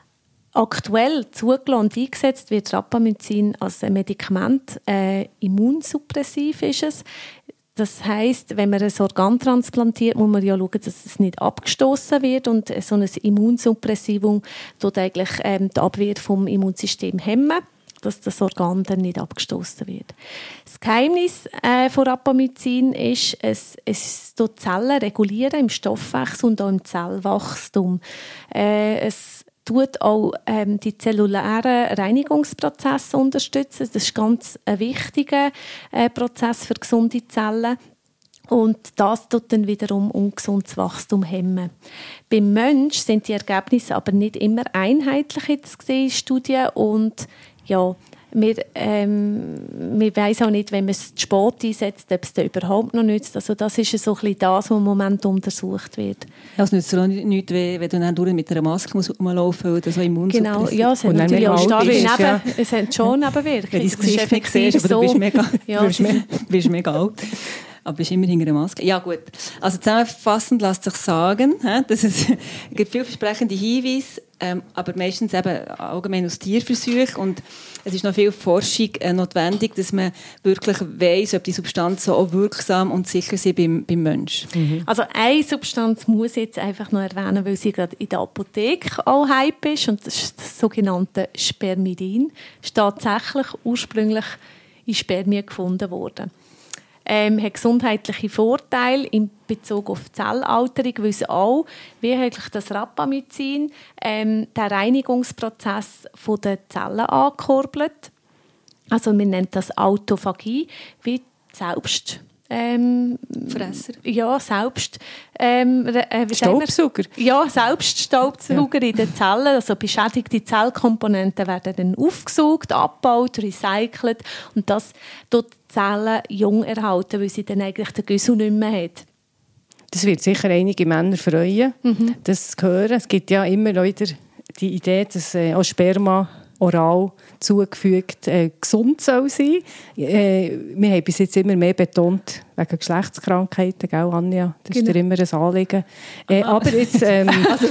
Aktuell zugelassen und eingesetzt wird Rapamycin als ein Medikament. Äh, immunsuppressiv ist es. Das heisst, wenn man ein Organ transplantiert, muss man ja schauen, dass es nicht abgestoßen wird. Und so ein Immunsuppressivum tut eigentlich ähm, die Abwehr vom Immunsystem hemmen, dass das Organ dann nicht abgestoßen wird. Das Geheimnis äh, von Rapamycin ist, es, es tut Zellen regulieren im Stoffwechsel und auch im Zellwachstum. Äh, es tut auch ähm, die zellulären Reinigungsprozesse unterstützen. Das ist ganz ein wichtiger äh, Prozess für gesunde Zellen. Und das tut dann wiederum ungesundes Wachstum hemmen. Beim Mensch sind die Ergebnisse aber nicht immer einheitlich jetzt gesehen in Studien. Und ja, wir, ähm, wir weiss auch nicht, wenn man es zu spät einsetzt, ob es dann überhaupt noch nützt. Also das ist so ein bisschen das, was im Moment untersucht wird. Ja, es nützt auch nichts, wenn du dann durch mit einer Maske rumlaufen musst oder so Immunsuppressiv. Genau, ja, es hat natürlich auch starke Neben, ja. Es hat schon Nebenwirkungen. Wenn du das Gesicht nicht siehst, aber so. du bist mega, ja, bist me- bist mega alt. Aber bist immer hinter einer Maske. Ja gut, also zusammenfassend lässt sich sagen, dass es, es gibt vielversprechende Hinweise, ähm, aber meistens eben allgemein aus Tierversuchen und es ist noch viel Forschung äh, notwendig, dass man wirklich weiss, ob die Substanzen auch wirksam und sicher sind beim, beim Menschen. Mhm. Also eine Substanz muss ich jetzt einfach noch erwähnen, weil sie gerade in der Apotheke auch Hype ist und das ist das sogenannte Spermidin. Ist tatsächlich ursprünglich in Spermien gefunden worden. Ähm, hat gesundheitliche Vorteile in Bezug auf Zellalterung, weil es auch, wie eigentlich das Rapamycin, ähm, den Reinigungsprozess der Zellen ankurbelt. Also man nennt das Autophagie, wie selbst ähm, Fresser. Ja, selbst ähm, äh, Staubsauger. Ja, selbst Staubsauger ja. in den Zellen. Also beschädigte Zellkomponenten werden dann aufgesaugt, abgebaut, recycelt und das tut die Zellen jung erhalten, weil sie dann eigentlich den Güssel nicht mehr hat. Das wird sicher einige Männer freuen, mhm. das zu hören. Es gibt ja immer wieder die Idee, dass äh, auch Sperma oral zugefügt äh, gesund soll sein. Äh, wir haben bis jetzt immer mehr betont, wegen Geschlechtskrankheiten, gell, Anja? Das genau. ist dir immer ein Anliegen. Äh, aber jetzt... Ähm, also,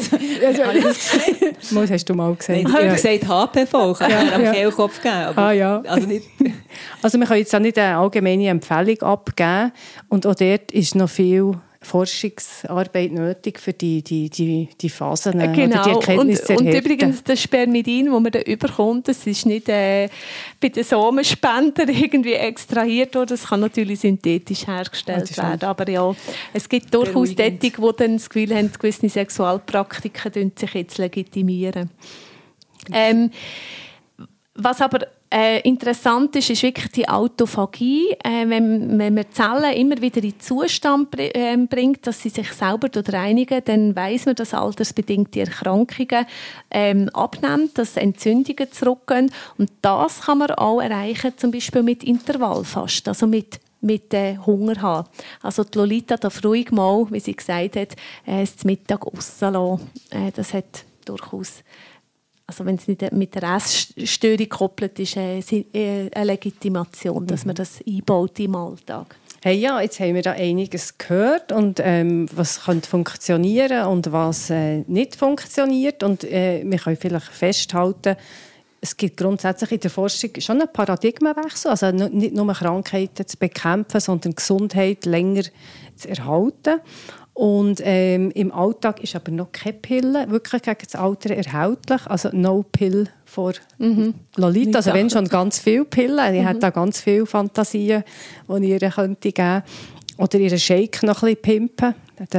das hast du mal gesagt. Ich habe ja. gesagt H P V, kann ja, am ja. Kehlkopf geben. Aber ah, ja. also, nicht. Also wir können jetzt auch nicht eine allgemeine Empfehlung abgeben. Und auch dort ist noch viel Forschungsarbeit nötig für die, die, die, die Phasen genau. oder die Erkenntnisse und, und übrigens das Spermidin, das man da überkommt, das ist nicht äh, bei den Samenspendern irgendwie extrahiert worden, das kann natürlich synthetisch hergestellt oh, werden, aber ja, es gibt durchaus Tätige, die dann das Gefühl haben, gewisse Sexualpraktiken sich jetzt legitimieren. Ähm, was aber Äh, interessant ist, ist wirklich die Autophagie. Äh, wenn, wenn man die Zellen immer wieder in den Zustand br- äh, bringt, dass sie sich selber reinigen, dann weiss man, dass altersbedingte Erkrankungen ähm, abnehmen, dass Entzündungen zurückgehen. Und das kann man auch erreichen, zum Beispiel mit Intervallfasten, also mit mit äh, Hunger haben. Also die Lolita darf ruhig mal, wie sie gesagt hat, äh, das Mittag rauslassen. Äh, das hat durchaus... Also wenn es nicht mit der Essstörung gekoppelt ist, äh, eine Legitimation, dass man das einbaut im Alltag. Hey, ja, jetzt haben wir da einiges gehört und ähm, was könnte funktionieren und was äh, nicht funktioniert. Und äh, wir können vielleicht festhalten, es gibt grundsätzlich in der Forschung schon einen Paradigmenwechsel, also nicht nur Krankheiten zu bekämpfen, sondern Gesundheit länger zu erhalten. Und ähm, im Alltag ist aber noch keine Pille wirklich gegen das Alter erhältlich. Also no pill for mhm. Lolita. Also wenn schon ganz viele Pillen. Ich mhm. hätte da ganz viele Fantasien, die ich ihr könnte geben. oder ihren Shake noch ein bisschen pimpen.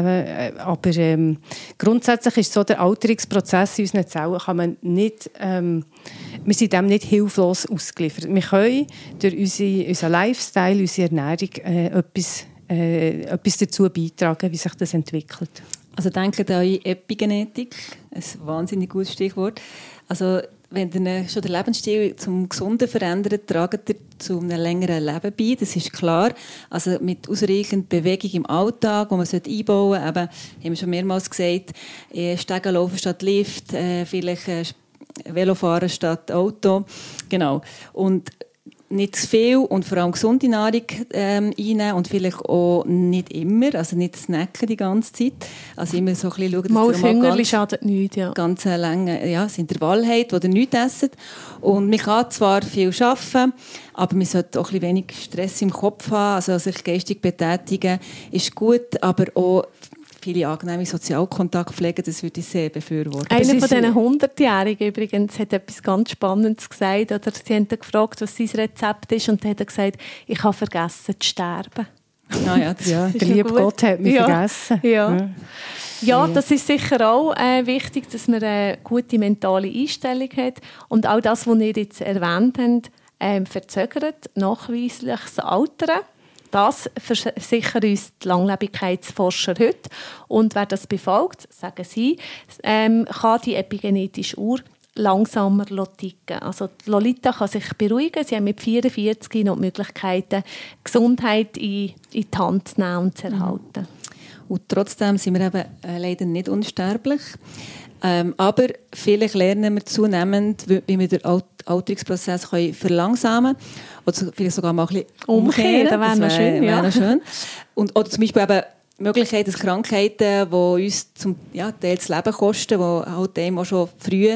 Aber ähm, grundsätzlich ist so, der Alterungsprozess in unseren Zellen kann man nicht, ähm, wir sind dem nicht hilflos ausgeliefert. Wir können durch unsere, unseren Lifestyle, unsere Ernährung äh, etwas, äh, etwas dazu beitragen, wie sich das entwickelt. Also denkt an eure Epigenetik, ein wahnsinnig gutes Stichwort. Also wenn ihr schon den Lebensstil zum Gesunden verändert, tragt ihr zu einem längeren Leben bei, das ist klar. Also mit ausreichend Bewegung im Alltag, die man einbauen sollte, eben, haben wir schon mehrmals gesagt, Stegen laufen statt Lift, vielleicht Velofahren statt Auto, genau. Und nicht zu viel und vor allem gesunde Nahrung ähm, einnehmen und vielleicht auch nicht immer, also nicht snacken die ganze Zeit. Also immer so ein bisschen schauen, dass mal ihr mal ganz, schadet nichts, ja. ganz lange ja, das Intervall habt, wo ihr nichts esst. Und man kann zwar viel arbeiten, aber man sollte auch ein bisschen wenig Stress im Kopf haben, also sich geistig betätigen ist gut, aber auch viele angenehme Sozialkontakte pflegen, das würde ich sehr befürworten. Einer von diesen hundertjährigen übrigens hat etwas ganz Spannendes gesagt. Oder sie haben ihn gefragt, was sein Rezept ist, und er hat gesagt, ich habe vergessen zu sterben. Ah, ja, das ja, der liebe Gott hat mich ja. vergessen. Ja. Ja. Ja, das ist sicher auch äh, wichtig, dass man eine gute mentale Einstellung hat. Und auch das, was ihr jetzt erwähnt habt, äh, verzögert nachweislich das Altern. Das versichern uns die Langlebigkeitsforscher heute. Und wer das befolgt, sagen sie, ähm, kann die epigenetische Uhr langsamer ticken. Also die Lolita kann sich beruhigen. Sie haben mit vierundvierzig noch die Möglichkeiten, Gesundheit in, in die Hand zu nehmen und zu erhalten. Und trotzdem sind wir eben äh, leider nicht unsterblich. Ähm, aber vielleicht lernen wir zunehmend, wie wir den Alterungsprozess können verlangsamen können. Oder vielleicht sogar mal ein bisschen umkehren. Das wäre noch schön. Ja. Wär schön. Und, oder zum Beispiel eben die Möglichkeit, dass Krankheiten, die uns zum ja, Teil das Leben kosten, die halt einem auch schon früh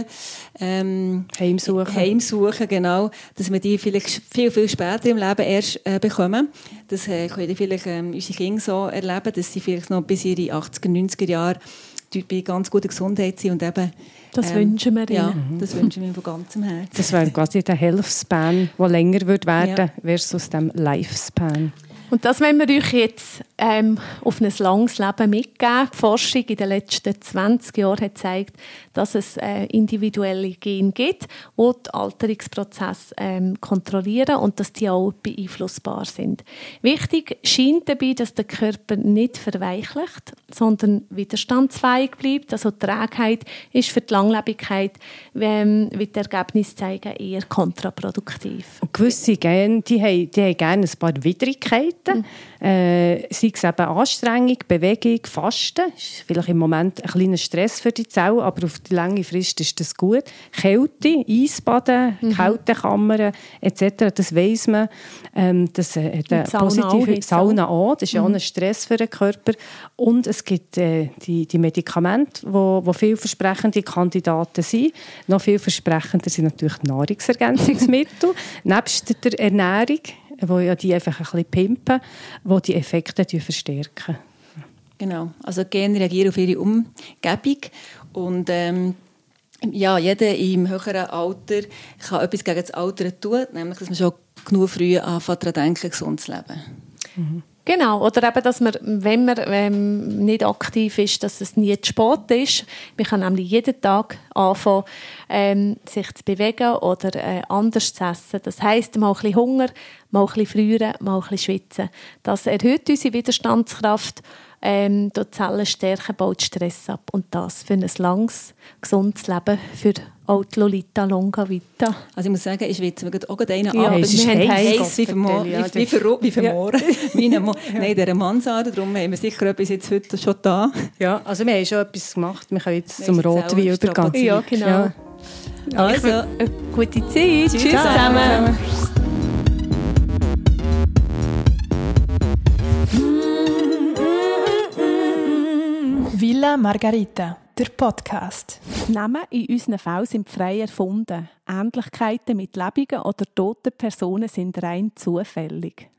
ähm, heimsuchen. heimsuchen, genau, dass wir die vielleicht viel, viel später im Leben erst äh, bekommen. Das äh, können vielleicht ähm, unsere Kinder so erleben, dass sie vielleicht noch bis ihre achtziger, neunziger Jahre bei ganz guter Gesundheit sind und eben das ähm, wünschen wir ja, ihnen. das wünschen wir von ganzem Herzen. Das wäre quasi der Health Span, der länger wird werden ja. versus dem Lifespan. Und das wollen wir euch jetzt ähm, auf ein langes Leben mitgeben. Die Forschung in den letzten zwanzig Jahren hat gezeigt, dass es äh, individuelle Gene gibt, die den Alterungsprozess ähm, kontrollieren und dass die auch beeinflussbar sind. Wichtig scheint dabei, dass der Körper nicht verweichlicht, sondern widerstandsfähig bleibt. Also die Trägheit ist für die Langlebigkeit, ähm, wie die Ergebnisse zeigen, eher kontraproduktiv. Und gewisse Gene, die haben, die haben gerne ein paar Widrigkeiten. Mhm. Äh, sei es eben Anstrengung, Bewegung, Fasten. Das ist vielleicht im Moment ein kleiner Stress für die Zellen, aber auf die lange Frist ist das gut. Kälte, Eisbaden, mhm. Kältekammern et cetera. Das weiss man. Ähm, das äh, hat eine positive Sauna auch. Das ist mhm. ja auch ein Stress für den Körper. Und es gibt äh, die, die Medikamente, wo, wo vielversprechende Kandidaten sind. Noch vielversprechender sind natürlich Nahrungsergänzungsmittel. Nebst der Ernährung, wo ja die einfach ein bisschen pimpen, die die Effekte verstärken. Genau, also Gene reagieren auf ihre Umgebung und ähm, ja, jeder im höheren Alter kann etwas gegen das Alter tun, nämlich, dass man schon genug früh anfängt, daran denken, gesund zu leben. Mhm. Genau, oder eben, dass man, wenn man ähm, nicht aktiv ist, dass es nie zu spät ist. Man kann nämlich jeden Tag anfangen, ähm, sich zu bewegen oder äh, anders zu essen. Das heisst, mal ein bisschen Hunger, mal ein bisschen frieren, mal ein bisschen schwitzen. Das erhöht unsere Widerstandskraft, ähm, die Zellen stärken, baut Stress ab. Und das für ein langes, gesundes Leben für auch die Lolita Longa Vita. Also ich muss sagen, ich schwitze mir auch gerade einen ja, ab. Es ist wir haben heiß, heiß wie für wie, wie für, wie für ja. morgen. Wie eine Mo- ja. Nein, dieser Mansarde, darum haben wir sicher etwas jetzt heute schon da. Ja, also wir haben schon etwas gemacht. Wir können jetzt wir zum Rotwein übergehen. Ja, genau. Ja. Also, eine gute Zeit. Tschüss zusammen. Villa Margarita, der Podcast. Namen in unseren Fällen sind frei erfunden. Ähnlichkeiten mit lebenden oder toten Personen sind rein zufällig.